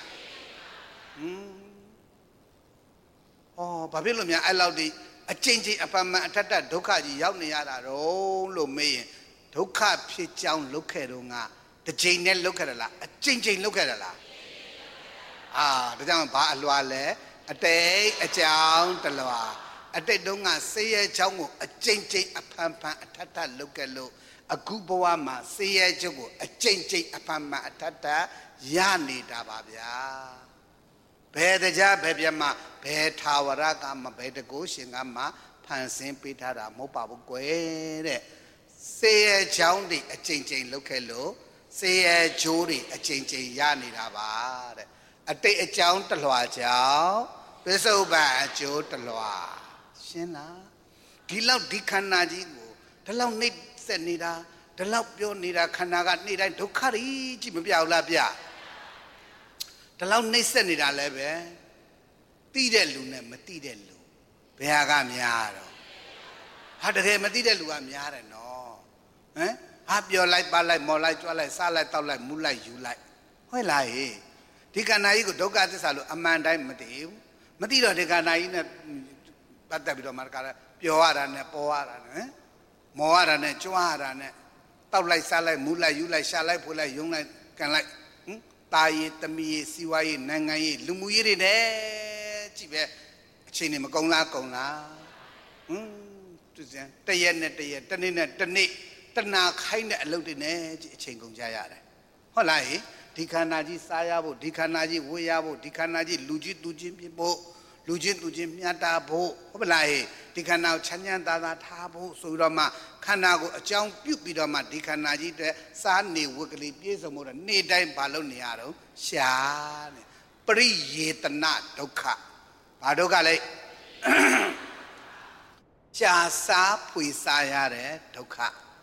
ဘာဖြစ်လို့များအဲ့လောက်ဒီအချိန်ချင်းအပမန်အထက်ဒုက္ခကြီးရောက်နေရတာတော့လို့မေးရင်ဒုက္ခဖြစ်ကြောင်းလုတ်ခဲ့တော့ငါတစ်ချိန်နဲ့လုတ်ခဲ့တယ်လားအချိန်ချင်းလုတ်ခဲ့တယ်လားဒါကြောင့်ဘာအလွှာလဲအတိတ်အကြောင်းတလွှာအတိတ်တုန်းကဆေးရဲချောင်းကိုအချိန်ချင်းအဖန်ဖန်အထက်လုတ်ခဲ့လို့အခုဘဝမှာဆေးရဲချုပ်ကိုအချိန်ချင်းအဖန်ဖန်အထက်ရနေတာပါဗျာဘယ်တရားဘယ်ပြမဘယ်ထာဝရကမှဘယ်တကုရှင်ကမှဖန်ဆင်းပေးထားတာမဟုတ်ပါဘူးကွယ်တဲ့ဆေးရဲချောင်းတွေအချိန်ချင်းလုတ်ခဲ့လို့ဆေးရဲချိုးတွေအချိန်ချင်းရနေတာပါတဲ့အတိတ်အကြောင်းတလွှာကြောင့်ပစ္စုပန်အကျိုးတလွှာရှင်းလားဒီလောက်ဒီခန္ဓာကြီးကိုဒီလောက်နှိမ့်ဆက်နေတာဒီလောက်ပြောနေတာခန္ဓာကနေ့တိုင်းဒုက္ခကြီးကြည့်မပြဘူးလားဗျဒီလောက်နှိမ့်ဆက်နေတာလည်းပဲသိတဲ့လူနဲ့မသိတဲ့လူဘယ်ဟာကများတော့တကယ်မသိတဲ့လူကများတယ်နော်ပြောလိုက်ပါလိုက်မော်လိုက်ကြွားလိုက်စားလိုက်တောက်လိုက်မူးလိုက်ယူလိုက်ဟုတ်လားဒီခန္ဓာကြီးကိုဒုက္ခသစ္စာလို့အမှန်တိုင်းမသိဘူးမသိတော့ဒီခန္ဓာကြီးနဲ့ပတ်သက်ပြီးတော့မှတခါပြောရတာနဲ့ပေါ်ရတာနဲ့မော်ရတာနဲ့ကြွားရတာနဲ့တောက်လိုက်စားလိုက်မူးလိုက်ယူလိုက်ရှာလိုက်ဖွေလိုက်ယုံလိုက်ကန်လိုက်ตาရေးတမီရေးစီဝါရေးနိုင်ငံရေးလူမှုရေးတွေနဲ့ကြည့်ပဲအချိန်နေမကုန်လားကုန်လားသူစံတရက်နဲ့တရက်တနေ့နဲ့တနေ့တနာခိုင်းတဲ့အလုပ်တွေနဲ့ကြည့်အချိန်ကုန်ကြရတယ်ဟုတ်လားဒီခန္ဓာကြီးစားရဖို့ဒီခန္ဓာကြီးဝေရဖို့ဒီခန္ဓာကြီးလူကြီးသူချင်းဖြစ်ဖို့လူချင်းသူချင်းမြတ်တာဖို့ဟုတ်ပလားဒီခန္ဓာကိုချမ်းချမ်းသာသာထားဖို့ဆိုတော့မှခန္ဓာကိုအကြောင်းပြုတ်ပြီးတော့မှဒီခန္ဓာကြီးအတွက်စားနေဝတ်ကလေးပြည့်စုံဖို့နေ့တိုင်းဘာလို့နေရတော့ရှာတဲ့ပရိယေတနာဒုက္ခဘာဒုက္ခလဲရှားစားဖွေစားရတဲ့ဒုက္ခ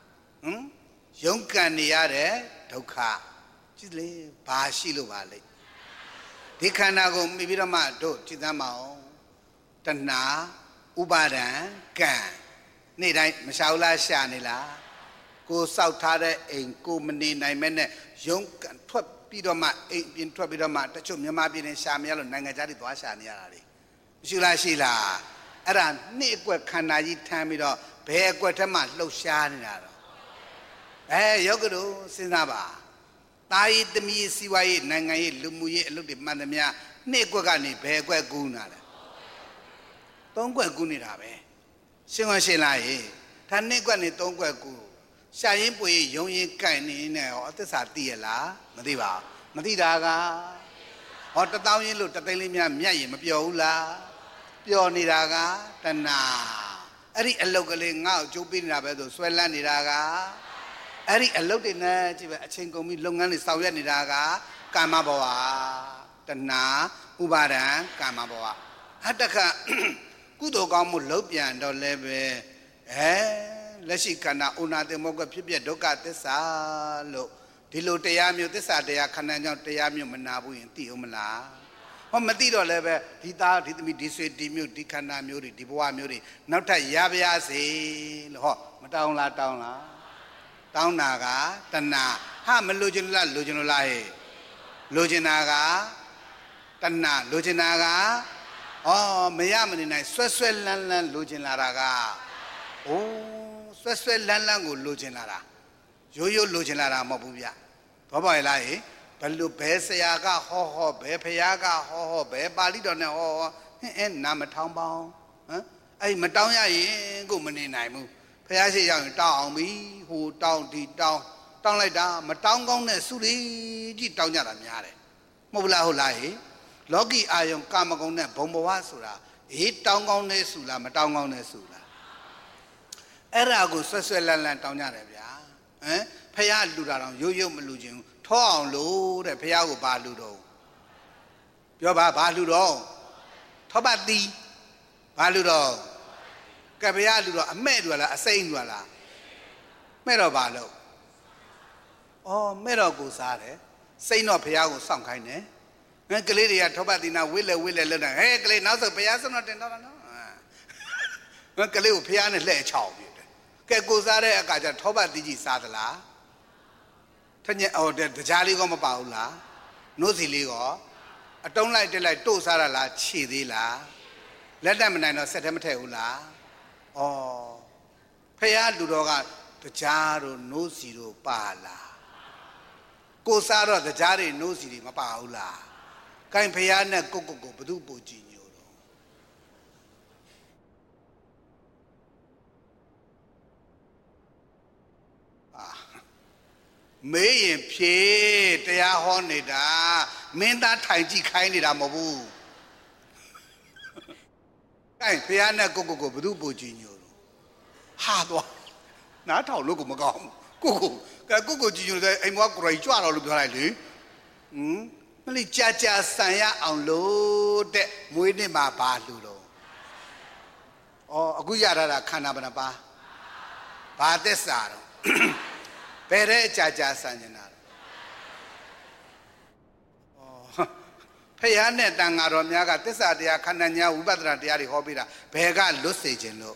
ရုန်းကန်နေရတဲ့ဒုက္ခကြည့်လေဘာရှိလို့ပါလဲဒီခန္ဓာကိုမိပြီးတော့မှတို့ကြည်သမ်းမအောင်တဏှာဥပါဒံကံနေ့တိုင်းမရှာဘူးလားရှာနေလားကိုစောက်ထားတဲ့အိမ်ကိုမနေနိုင်မဲ့နဲ့ရုန်းကန်ထွက်ပြီးတော့မှအိမ်ပြင်ထွက်ပြီးတော့မှတချို့မြန်မာပြည်နဲ့ရှာမရလို့နိုင်ငံခြားတွေသွားရှာနေရတာလေမရှိလားရှိလားအဲ့ဒါနှစ်အကွက်ခန္ဓာကြီးထမ်းပြီးတော့ဘယ်အကွက်ထက်မှလှုပ်ရှားနေတာတော့ယောဂတို့စဉ်းစားပါတာယီသမီးစီဝါရေးနိုင်ငံရေးလူမှုရေးအလုပ်တွေမှန်သမျှနှစ်အကွက်ကနေဘယ်အကွက်ကူးနာလဲသုံးကွက်ကူးနေတာပဲရှင်းရှင်းလားဟေ့ဒါနှစ်ကွက်နေသုံးကွက်ကူးရှာရင်ပွေရုံရင်ကြိုက်နေနေဟောအသစ္စာသိရလားမသိပါဘူးမသိတာကဟော1000ရင်းလို့တသိန်းလေးများမြတ်ရင်မပြောဘူးလားပြောနေတာကတဏှာအဲ့ဒီအလုတ်ကလေးငါ့ကိုကြိုးပေးနေတာပဲဆိုဆွဲလန်းနေတာကအဲ့ဒီအလုတ်တွေနဲ့ကြည့်ပဲအချိန်ကုန်ပြီးလုပ်ငန်းတွေဆောင်ရွက်နေတာကကာမဘဝတဏှာဥပါဒံကာမဘဝဟတ္တခကုသိုလ်ကောင်းမှုလုပ်ပြန်တော့လည်းပဲလက်ရှိခန္ဓာဥနာတိမောကဖြစ်ပြဒုက္ခသစ္စာလို့ဒီလိုတရားမျိုးသစ္စာတရားခန္ဓာကြောင့်တရားမျိုးမနာဘူးရင်သိအောင်မလားဟောမသိတော့လည်းပဲဒီသားဒီသမီးဒီဆွေဒီမျိုးဒီခန္ဓာမျိုးတွေဒီဘဝမျိုးတွေနောက်ထပ်ရပါရစေလို့ဟောမတောင်းလားတောင်းလားတောင်းတာကတဏှာဟာမလိုချင်လားလိုချင်လို့လားဟဲ့လိုချင်တာကတဏှာလိုချင်တာကမရမနေနိုင်ဆွဲဆွဲလန်းလန်းလိုချင်လာတာကဆွဲဆွဲလန်းလန်းကိုလိုချင်လာတာရိုးရိုးလိုချင်လာတာမဟုတ်ဘူးဗျဘောပါရဲ့လားဟဲ့ဘယ်လိုဘယ်ဆရာကဟောဘယ်ဖရာကဟောဘယ်ပါဠိတော်နဲ့ဟောနာမထောင်းပေါင်းအဲ့မတောင်းရရင်ကိုမနေနိုင်ဘူးဖရာရှိရောက်ရင်တောင်းအောင်ပြီဟိုတောင်းဒီတောင်းလိုက်တာမတောင်းကောင်းတဲ့စုတွေကြည့်တောင်းကြတာများတယ်မဟုတ်လားဟုတ်လားဟဲ့လောကီအာယုံကာမဂုဏ်နဲ့ဘုံဘဝဆိုတာတောင်းကောင်းတဲ့စုလားမတောင်းကောင်းတဲ့စုလားအဲ့ဒါကိုဆွဲဆွဲလန်းလန်းတောင်းကြတယ်ဗျာဖရာလူတာတော့ရိုးရိုးမလူခြင်းထောအောင်လို့တဲ့ဖရာကိုဘာလူတော့ပြောပါဘာလူတော့ထောပတ်တီးဘာလူတော့ကဖရာလူတော့အမဲ့လူလားအစိမ့်လူလားမဲ့တော့ဘာလို့မဲ့တော့ကိုစားတယ်စိမ့်တော့ဖရာကိုစောင့်ခိုင်းတယ်ကလေးတွေကထောပတ်တီးနာဝိလဲလောက်တာကလေးနောက်ဆုံးဖရာဆုံးတော့တင်တော့တာနော်ကလေးကိုဖရာနဲ့လှဲ့ချောင်းပြတယ်ကဲကိုစားတဲ့အခါကျထောပတ်တီးကြီးစားသလားထညတကြားလေးကောမပါဘူးလားနို့စီလေးကောအတုံးလိုက်တက်လိုက်တို့စားရလားခြေသေးလားလက်တက်မနိုင်တော့ဆက်ထဲမထည့်ဘူးလားဖရာလူတော်ကတကြားတို့နို့စီတို့ပါလားကိုစားတော့တကြားတွေနို့စီတွေမပါဘူးလားကိုင်ဖရာနဲ့ကိုဘသူပူကြည်ညိုတော့မေးရင်ဖြေတရားဟောနေတာမင်းသားထိုင်ကြည့်ခိုင်းနေတာမဟုတ်ဘူးကိုင်ဖရာနဲ့ကိုဘသူပူကြည်ညိုတော့ဟာတော့နားထောင်လို့ကိုမကောင်းကိုကြည်ညိုတဲ့အိမ်ဘွားကိုယ်ကြွတော့လို့ပြောလိုက်လေမလေးကြာဆန်ရအောင်လို့တဲ့မွေးနေ့မှာဘာလူတော့အခုရတာခန္ဓာဘယ်နှပါဘာသစ္စာတော့ဘယ်တဲ့ကြာဆန်နေတာဖယားနဲ့တန်ဃာတော်များကသစ္စာတရားခန္ဓာညာဝိပဿနာတရားတွေဟောပေးတာဘယ်ကလွတ်စေခြင်းလို့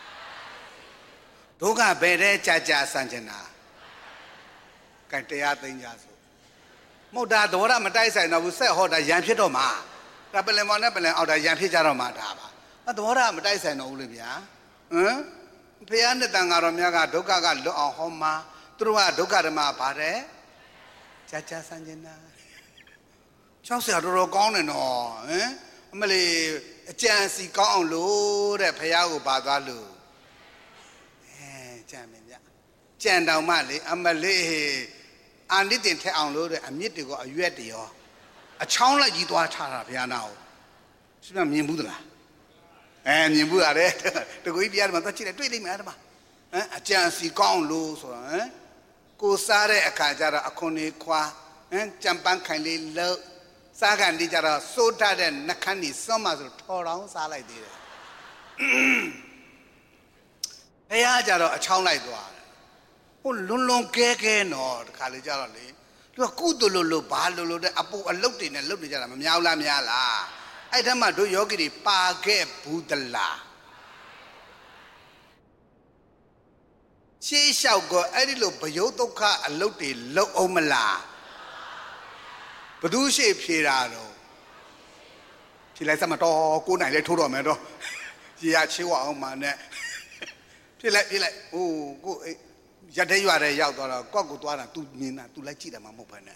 တို့ကဘယ်တဲ့ကြာဆန်နေတာကဲတရားသိညာဆိုမဟုတ်တာသဘောထားမတိုက်ဆိုင်တော့ဘူးဆက်ဟောတာရံဖြစ်တော့မှာဒါပလင်မောင်နဲ့ပလင်အောက်တာရံဖြစ်ကြတော့မှာဒါပါသဘောထားမတိုက်ဆိုင်တော့ဘူးလေဗျာဖယားနဲ့တန်ဃာတော်များကဒုက္ခကလွတ်အောင်ဟောမှာသူတို့ကဒုက္ခဓမ္မဘာတဲ့ကြာဆန်းနေတာ၆ဆရာတော်ကောင်းတယ်နော်အမလေးအကြံစီကောင်းအောင်လို့တဲ့ဖယားကိုဘာသွားလို့ကြံမင်းဗျကြံတောင်မှလေအမလေးအာနိတင်ထက်အောင်လို့တဲ့အမြင့်တွေကိုအရွက်တွေရောအချောင်းလိုက်ကြီးသွားထားတာဘုရားနာကိုရှင်မမြင်ဘူးသလားမြင်ဘူးရတယ်တကူကြီးတရားဓမ္မသွားကြည့်တယ်တွေ့လိမ့်မယ်အဲ့ဒါအကြံစီကောင်းလို့ဆိုတော့ကိုစားတဲ့အခါကျတော့အခွန်လေးခွာကြံပန်းခိုင်လေးလှုပ်စားကန်လေးကျတော့စိုးထတဲ့နှခမ်းကြီးစွန့်မှဆိုထော်တောင်းစားလိုက်သေးတယ်ဘုရားကျတော့အချောင်းလိုက်သွားတယ် lon ke no khá lấy cho là lúc cú tôi lô ba lô đấy apu lúc thì này lúc thì cho là nhau là ai thằng mà tôi cái gì ba cái bù đần là chế sao có ai đi lúc bây giờ tôi khá lúc thì lúc ông mà là bắt đầu sẽ phê ra rồi thì lại sao mà to cô này lại thua rồi mà đó gì à chịu ông mà nè thì lại cô giờ thấy vào đây giao đó là có cô toa là tu nhìn là tu lấy chỉ là mà một phần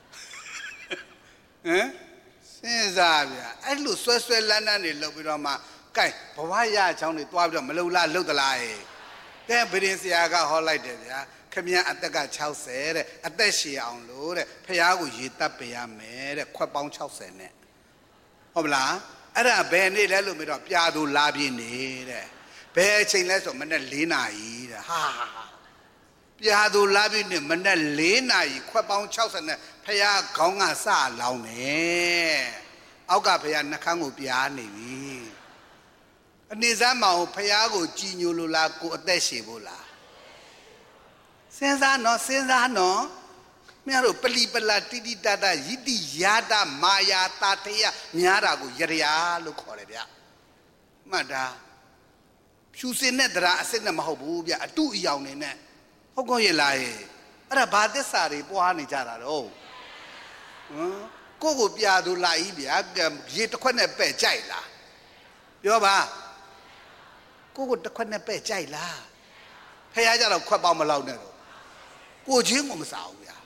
này xem ra vậy ai lúc xoay lên này lúc bây giờ mà cái bảo vai ya cháu này toa bây giờ mà lâu la lâu tới lại cái bây giờ sẽ cái họ lại đấy ya cái miếng ăn cái cháo sẻ đấy ăn cái xì ông lúa đấy phải ăn cái gì ta phải ăn mè đấy khoai bông cháo sẻ nàyဟုတ်လားအဲ့ဒါဘယ်နေ့လဲလို့မတော့ပြာသူလာပြင်းနေတဲ့ဘယ်အချိန်လဲဆိုမနေ့4နာရီတဲ့ဟာပြာသူလာပြင်းနေမနေ့4နာရီခွက်ပေါင်း60နဲ့ဖះခေါင်းကစလောင်းနေအောက်ကဖះနှခမ်းကိုပြားနေပြီအနေစမ်းမအောင်ဖះကိုကြည်ညိုလို့လားကိုအသက်ရှည်ဖို့လားစဉ်းစားနော်မင်းတို့ပလီပလာတိတိတတယိတိယာတမာယာတာတယများတာကိုယရယာလို့ခေါ်တယ်ဗျမှတ်တာဖြူစင်တဲ့တရားအစစ်နဲ့မဟုတ်ဘူးဗျအတုအယောင်နေနဲ့ဟုတ်ကောရဲ့လားရဲ့အဲ့ဒါဘာသစ္စာတွေပွားနေကြတာတော့ကိုပြာသူလာကြီးဗျရေတစ်ခွက်နဲ့ပဲ့ကြိုက်လားပြောပါကိုတစ်ခွက်နဲ့ပဲ့ကြိုက်လားဖះကြတော့ခွက်ပေါင်းမလောက်နဲ့တော့ကိုချင်းကိုမစားဘူးဗျ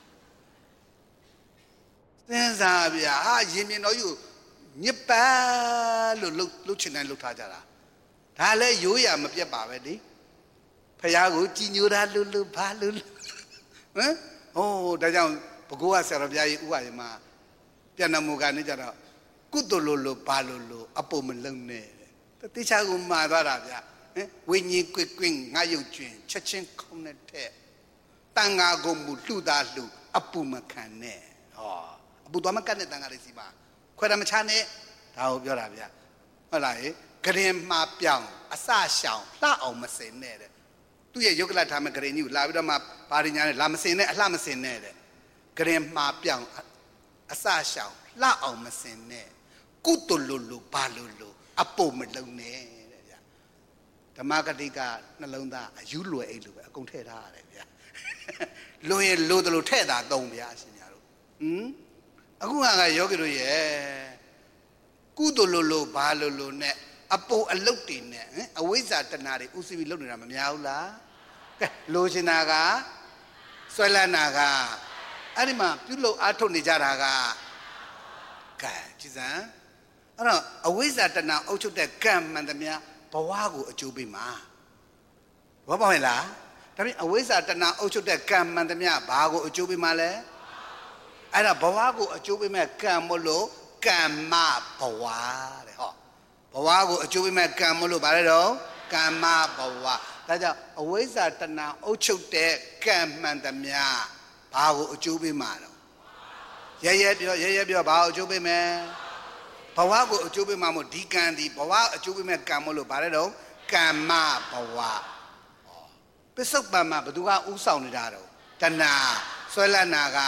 စဉ်းစားဗျာရင်မြင်တော်ယူညစ်ပတ်လို့လှုပ်ချင်တယ်လှုပ်ထားကြတာဒါလည်းရိုးရမပြတ်ပါပဲလေဖះကိုကြည်ညိုတာလှုပ်ဘာလှုပ်ဟမ်ဟိုဒါကြောင့်ဘကိုးကဆရာတော်ဘုရားကြီးဥပမာမှာပြန်တော်မူကနေကြတော့ကုသိုလ်လို့ဘာလို့အပေါ်မလုံနဲ့တေချာကိုမှာသွားတာဗျာဟင်ဝိညာဉ်ကွင်းငါရုပ်ကျွင်ချက်ချင်းခုံးတဲ့တန်ဃာကိုမူလှူတာလှူအပူမခံနဲ့ဟောအပူတော်မကတ်တဲ့တန်ဃာတွေစီပါခွဲရမချနဲ့ဒါကိုပြောတာဗျာဟုတ်လားဟေဂရင်မှာပြောင်းအစရှောင်လှအောင်မစင်နဲ့တဲ့သူ့ရဲ့ယုတ်ကလထားမဲ့ဂရင်ကြီးကိုလာပြီးတော့မှဘာရညာနဲ့လာမစင်နဲ့အလှမစင်နဲ့တဲ့ဂရင်မှာပြောင်းအစရှောင်လှအောင်မစင်နဲ့ကုတ္တလို့ဘာလို့အပူမလုံနဲ့တဲ့ဗျာဓမ္မဂတိကနှလုံးသားအယူလွယ်အိတ်လိုပဲအကုန်ထည့်ထားရတယ်ဗျာလိုရင်လိုတယ်လို့ထည့်တာသုံးဗျာရှင်များတို့အခုကယောဂီတို့ရဲ့ကုသိုလ်လို့ဘာလို့နဲ့အပေါ်အလုတ်တွေနဲ့အဝိဇ္ဇာတဏှာတွေဥစီပြီးလုပ်နေတာမများဘူးလားကဲလိုချင်တာကဆွဲလန်းတာကအဲ့ဒီမှာပြုလုပ်အားထုတ်နေကြတာကကဲကြည်စမ်းအဲ့တော့အဝိဇ္ဇာတဏှာအုပ်ချုပ်တဲ့ကံမှန်သမျှဘဝကိုအကျိုးပေးမှာဘောပေါက်ရဲ့လားဒါပြင်အဝိဇ္ဇာတဏှာအုပ်ချုပ်တဲ့ကံမှန်သမျှဘာကိုအကျိုးပေးမှာလဲအဲ့ဒါဘဝကိုအကျိုးပေးမဲ့ကံမလို့ကမ္မဘဝတဲ့ဟောဘဝကိုအကျိုးပေးမဲ့ကံမလို့ဗါလဲတော့ကမ္မဘဝဒါကြောင့်အဝိဇ္ဇာတဏှာအုပ်ချုပ်တဲ့ကံမှန်သမျှဘာကိုအကျိုးပေးမှာတော့ရဲပြောဘာကိုအကျိုးပေးမယ်ဘဝကိုအကျိုးပေးမှာမို့ဒီကံဒီဘဝအကျိုးပေးမဲ့ကံမလို့ဗါလဲတော့ကမ္မဘဝပစ္စုပန်မှာဘသူကဥဆောင်နေတာတော့တဏှာဆွဲလန်းတာက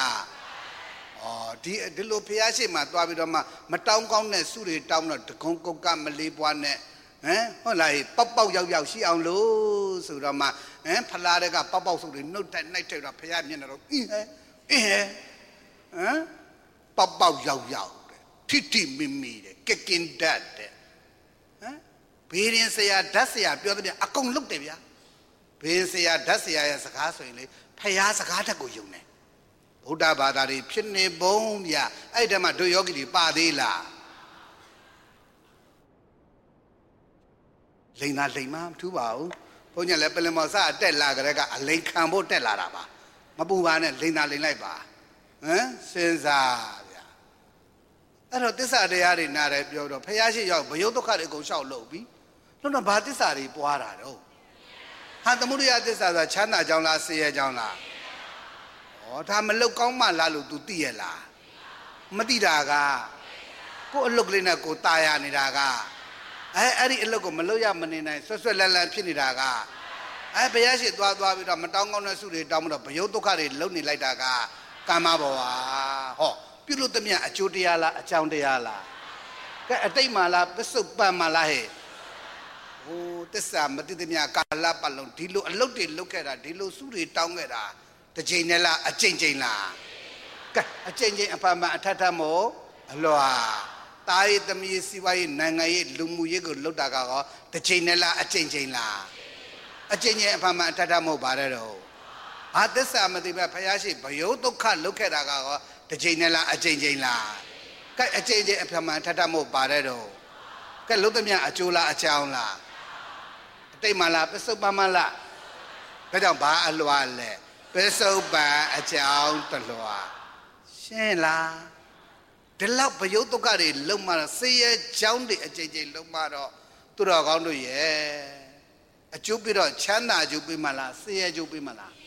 ဒီလိုဖျားရှိမှသွားပြီးတော့မှမတောင်းကောင်းတဲ့စုတွေတောင်းတော့တကုံကုတ်ကမလေးပွားနဲ့ဟုတ်လားပေါက်ရောက်ရှိအောင်လို့ဆိုတော့မှဖလားတဲ့ကပေါက်စုတွေနှုတ်တက်နှိုက်ထွက်တော့ဖျားမျက်နှာတော့ပေါက်ရောက်ထိမိတဲ့ကကင်ဒတ်တဲ့ဘေးရင်ဆရာဓာတ်ဆရာပြောတဲ့အကုန်လုတ်တယ်ဗျာဘေးဆရာဓာတ်ဆရာရဲ့စကားဆိုရင်လေဖျားစကားတက်ကိုယုံတယ်ဗုဒ္ဓဘာသာတွေဖြစ်နေဘုံဗျအဲ့တည်းမှာတို့ယောဂီတွေပါသေးလားလိန်မထူးပါဘူးဘုန်းကြီးလည်းပလင်မော်စအတက်လာကြတဲ့ကအလိန်ခံဖို့တက်လာတာပါမပူပါနဲ့လိန်လိုက်ပါစဉ်းစားဗျအဲ့တော့သစ္စာတရားတွေနားတယ်ပြောတော့ဖះရှိရောက်ဘယုတ်ဒုက္ခတွေအကုန်လျှောက်လို့ပြီတော့ဘာသစ္စာတွေပွားတာတော့ဟာသမုဒိယသစ္စာဆိုချမ်းသာကြောင်းလားဆင်းရဲကြောင်းလားဒါမလုတ်ကောင်းမှလားလို့ तू သိရလားမသိတာကကိုယ်အလုတ်ကလေးနဲ့ကိုယ်ตายရနေတာကအဲ့ဒီအလုတ်ကိုမလုတ်ရမနေနိုင်ဆွတ်လန်းဖြစ်နေတာကဘုရားရှိသွားပြီးတော့မတောင်းကောင်းတဲ့ဆုတွေတောင်းပြီးတော့ဘယုတ်ဒုက္ခတွေလုံနေလိုက်တာကကာမဘဝဟောပြုလို့တည်းအကျိုးတရားလားအကြောင်းတရားလားကဲအတိတ်မှလားပစ္စုပန်မှလားဟဲ့ဟိုသစ္စာမတိတည်းကာလပတ်လုံးဒီလိုအလုတ်တွေလုတ်ခဲ့တာဒီလိုဆုတွေတောင်းခဲ့တာတစ်ချိန်နဲ့လားအချိန်ချိန်လားကဲအချိန်ချိန်အဖမှအထထမို့အလွာတာရေးသမီးစီဝါရေးနိုင်ငံရေးလူမှုရေးကိုလုတ်တာကောတစ်ချိန်နဲ့လားအချိန်ချိန်လားအချိန်ချင်းအဖမှအထထမို့ပါတယ်တော့ဘာသစ္စာမသိပဲဖယားရှိဘယုတ်ဒုက္ခလုတ်ခဲ့တာကောတစ်ချိန်နဲ့လားအချိန်ချင်းလားကဲအချိန်ချင်းအဖမှအထထမို့ပါတယ်တော့ကဲလုတ်သမျှအကျိုးလားအချောင်းလားအတိတ်မှလားပစ္စုပန်မှလားဒါကြောင့်ဘာအလွာလဲပစ္စုပန်အချောင်းတလွာရှင်းလားဒီလောက်ဘယုတ်ဒုက္ခတွေလုံမှတော့ဆေးရဲချောင်းတွေအချိန်ချင်းလုံမှတော့သူတော်ကောင်းတို့ရဲ့အကျိုးပြီးတော့ချမ်းသာကျိုးပြီးမှလားဆေးရဲကျိုးပြီးမှလား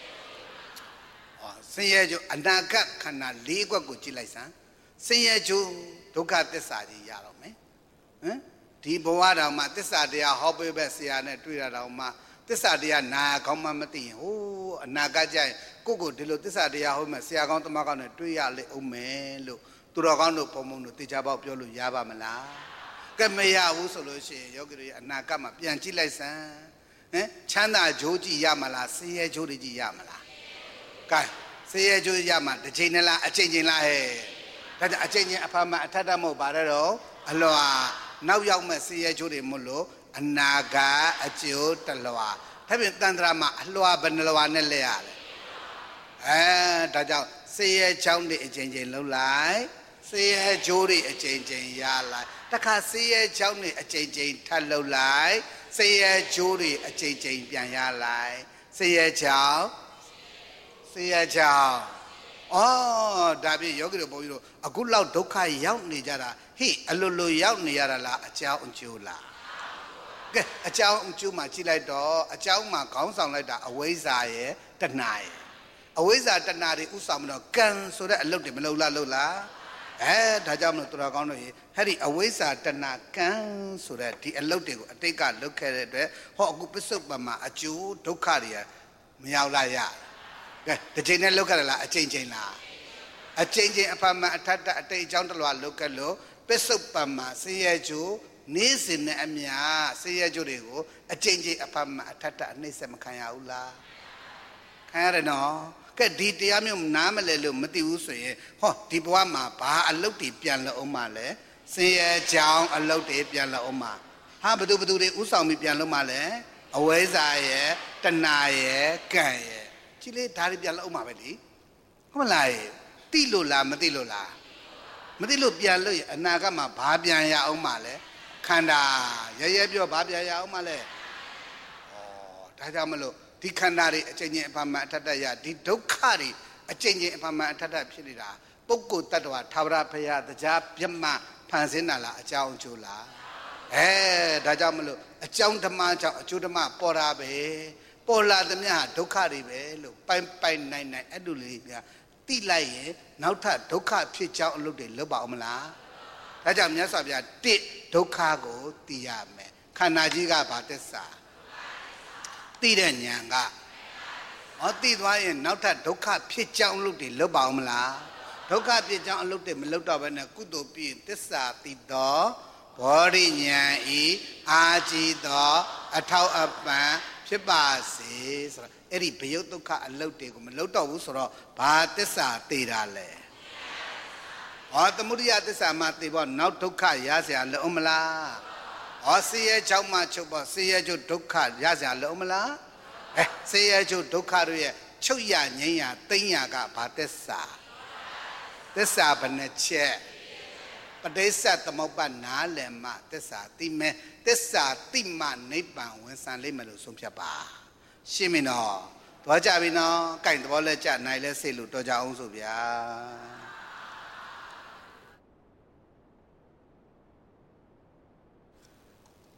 ဆင်းရဲကျိုးအနာဂတ်ခန္ဓာ၄ခွက်ကိုကြည့်လိုက်စမ်းဆင်းရဲကျိုးဒုက္ခသစ္စာကြီးရတော့မယ်ဟမ်ဒီဘဝတော်မှာသစ္စာတရားဟောပေးပဲဆရာနဲ့တွေ့ရတော့မှသစ္စာတရားနာကောင်းမှမသိရင်ဟိုးအနာဂတ်ကျရင်ကိုဒီလိုသစ္စာတရားဟောမှဆရာကောင်းတမကောင်းနဲ့တွေ့ရလေအောင်မယ်လို့သူတော်ကောင်းတို့ဘုံဘုံတို့တေချာပေါက်ပြောလို့ရပါမလားကဲမရဘူးဆိုလို့ရှိရင်ယောဂီတွေအနာဂတ်မှာပြန်ကြည့်လိုက်စမ်းဟမ်ချမ်းသာကြိုးကြည့်ရမလားဆင်းရဲကြိုးတွေကြည့်ရမလားကဲဆင်းရဲကြိုးရမှာတစ်ချိန်နဲ့လားအချိန်ချင်းလားဟဲ့ဒါကြောင့်အချိန်ချင်းအဖမှအထက်တမဟုတ်ပါတော့အလွာနောက်ရောက်မဲ့ဆင်းရဲကြိုးတွေမို့လို့အနာဂတ်အကျိုးတလွာဒါပြင်တန်ត្រာမှာအလွာဘယ်နှလွာနဲ့လဲရတယ်ဒါကြောင့်ဆင်းရဲချောင်းတွေအချိန်ချင်းလှုပ်လိုက်ဆင်းရဲကြိုးတွေအချိန်ချင်းရလိုက်တခါဆင်းရဲချောင်းတွေအချိန်ချင်းထပ်လှုပ်လိုက်ဆင်းရဲကြိုးတွေအချိန်ချင်းပြန်ရလိုက်ဆင်းရဲချောင်းဆင်းရဲချောင်းဒါဖြင့်ယောဂီတို့ဘုန်းကြီးတို့အခုလောက်ဒုက္ခရောက်နေကြတာဟိအလိုလိုရောက်နေရတာလားအကြောင်းအကျိုးလားကဲအကြောင်းအကျိုးမှာကြည့်လိုက်တော့အကြောင်းမှာခေါင်းဆောင်လိုက်တာအဝိဇ္ဇာရဲ့တဏှာရဲ့အဝိဇ္ဇာတဏှာတွေဥဆောင်ပြီးတော့ကံဆိုတဲ့အလုပ်တွေမလုပ်လားလုပ်လားဒါကြောင့်မလို့သူတော်ကောင်းတို့ရေဟဲ့ဒီအဝိဇ္ဇာတဏှာကံဆိုတဲ့ဒီအလုပ်တွေကိုအတိတ်ကလုပ်ခဲ့တဲ့အတွက်ဟောအခုပစ္စုပန်မှာအကျိုးဒုက္ခတွေမရောက်လာရကဲတစ်ချိန်နဲ့လုပ်ခဲ့ရလားအချိန်ချင်းလားအချိန်ချင်းအဖမှအထက်အတိတ်အကြောင်းတလွာလုပ်ခဲ့လို့ပစ္စုပန်မှာဆင်းရဲကြိုးနေ့စဉ်နဲ့အမျှဆင်းရဲကြိုးတွေကိုအချိန်ချင်းအဖမှအထက်အနှိမ့်ဆက်မခံရဘူးလားခံရတယ်နော်ကဲဒီတရားမျိုးနားမလဲလို့မသိဘူးဆိုရင်ဟောဒီဘဝမှာဘာအလုတ်တွေပြန်လို့အောင်မလဲဆင်းရဲကြောင်းအလုတ်တွေပြန်လို့အောင်မဟာဘသူတွေဥဆောင်ပြီးပြန်လို့မလဲအဝိဇ္ဇာရဲ့တဏှာရဲ့ကံရဲ့ကြည့်လေဒါတွေပြန်လို့အောင်မပဲလေဟုတ်မလားတိလို့လားမသိလို့လားမသိလို့ပြန်လို့အနာဂတ်မှာဘာပြန်ရအောင်မလဲခန္ဓာရဲပြောဘာပြန်ရအောင်မလဲဒါကြောင့်မလို့ဒီခန္ဓာတွေအချိန်ချင်းအဖမှအထက်ရဒီဒုက္ခတွေအချိန်ချင်းအဖမှအထက်ဖြစ်နေတာပုဂ္ဂိုလ်တ attva သာဝရဘုရားတရားပြတ်မှဖန်ဆင်းတာလားအကြောင်းအကျိုးလားဒါကြောင့်မလို့အကြောင်းဓမ္မကြောင့်အကျိုးဓမ္မပေါ်တာပဲပေါ်လာသမျှဒုက္ခတွေပဲလို့ပိုင်နိုင်အဲ့လိုလေးပြတိလိုက်ရင်နောက်ထပ်ဒုက္ခဖြစ်ကြောင်းအလုပ်တွေလုပ်ပါအောင်မလားဒါကြောင့်မြတ်စွာဘုရားတစ်ဒုက္ခကိုသိရမယ်ခန္ဓာကြီးကဘာသစ္စာသိတဲ့ဉာဏ်ကသိသွားရင်နောက်ထပ်ဒုက္ခဖြစ်ကြောင်းလုပ်တွေလုပ်ပါအောင်မလားဒုက္ခဖြစ်ကြောင်းအလုပ်တွေမလုပ်တော့ဘဲနဲ့ကုသိုလ်ပြီးသစ္စာသိသောဘောဓိဉာဏ်ဤအာကြည်သောအထောက်အပံ့ဖြစ်ပါစေဆိုတော့အဲ့ဒီဘယုတ်ဒုက္ခအလုပ်တွေကိုမလုပ်တော့ဘူးဆိုတော့ဘာသစ္စာသိတာလဲသမုဒိယသစ္စာမှသိဖို့နောက်ဒုက္ခရเสียလို့မလားဆင်းရဲကြောင့်မှချုပ်ဖို့ဆင်းရဲကျုပ်ဒုက္ခရเสียလို့မလားဆင်းရဲကျုပ်ဒုက္ခတို့ရဲ့ချုပ်ရငြိမ်းရသိမ်းရကဘာသစ္စာဘယ်နှချက်ပဋိစ္စသမုပ္ပါနားလည်မှသစ္စာသိမယ်သစ္စာသိမှနိဗ္ဗာန်ဝင်ဆံလိမ့်မယ်လို့ဆုံးဖြတ်ပါရှင်းပြီနော်သွားကြပြီနော်ကြိုင်သဘောလဲကြနိုင်လဲစိတ်လို့တော်ကြအောင်ဆိုဗျာ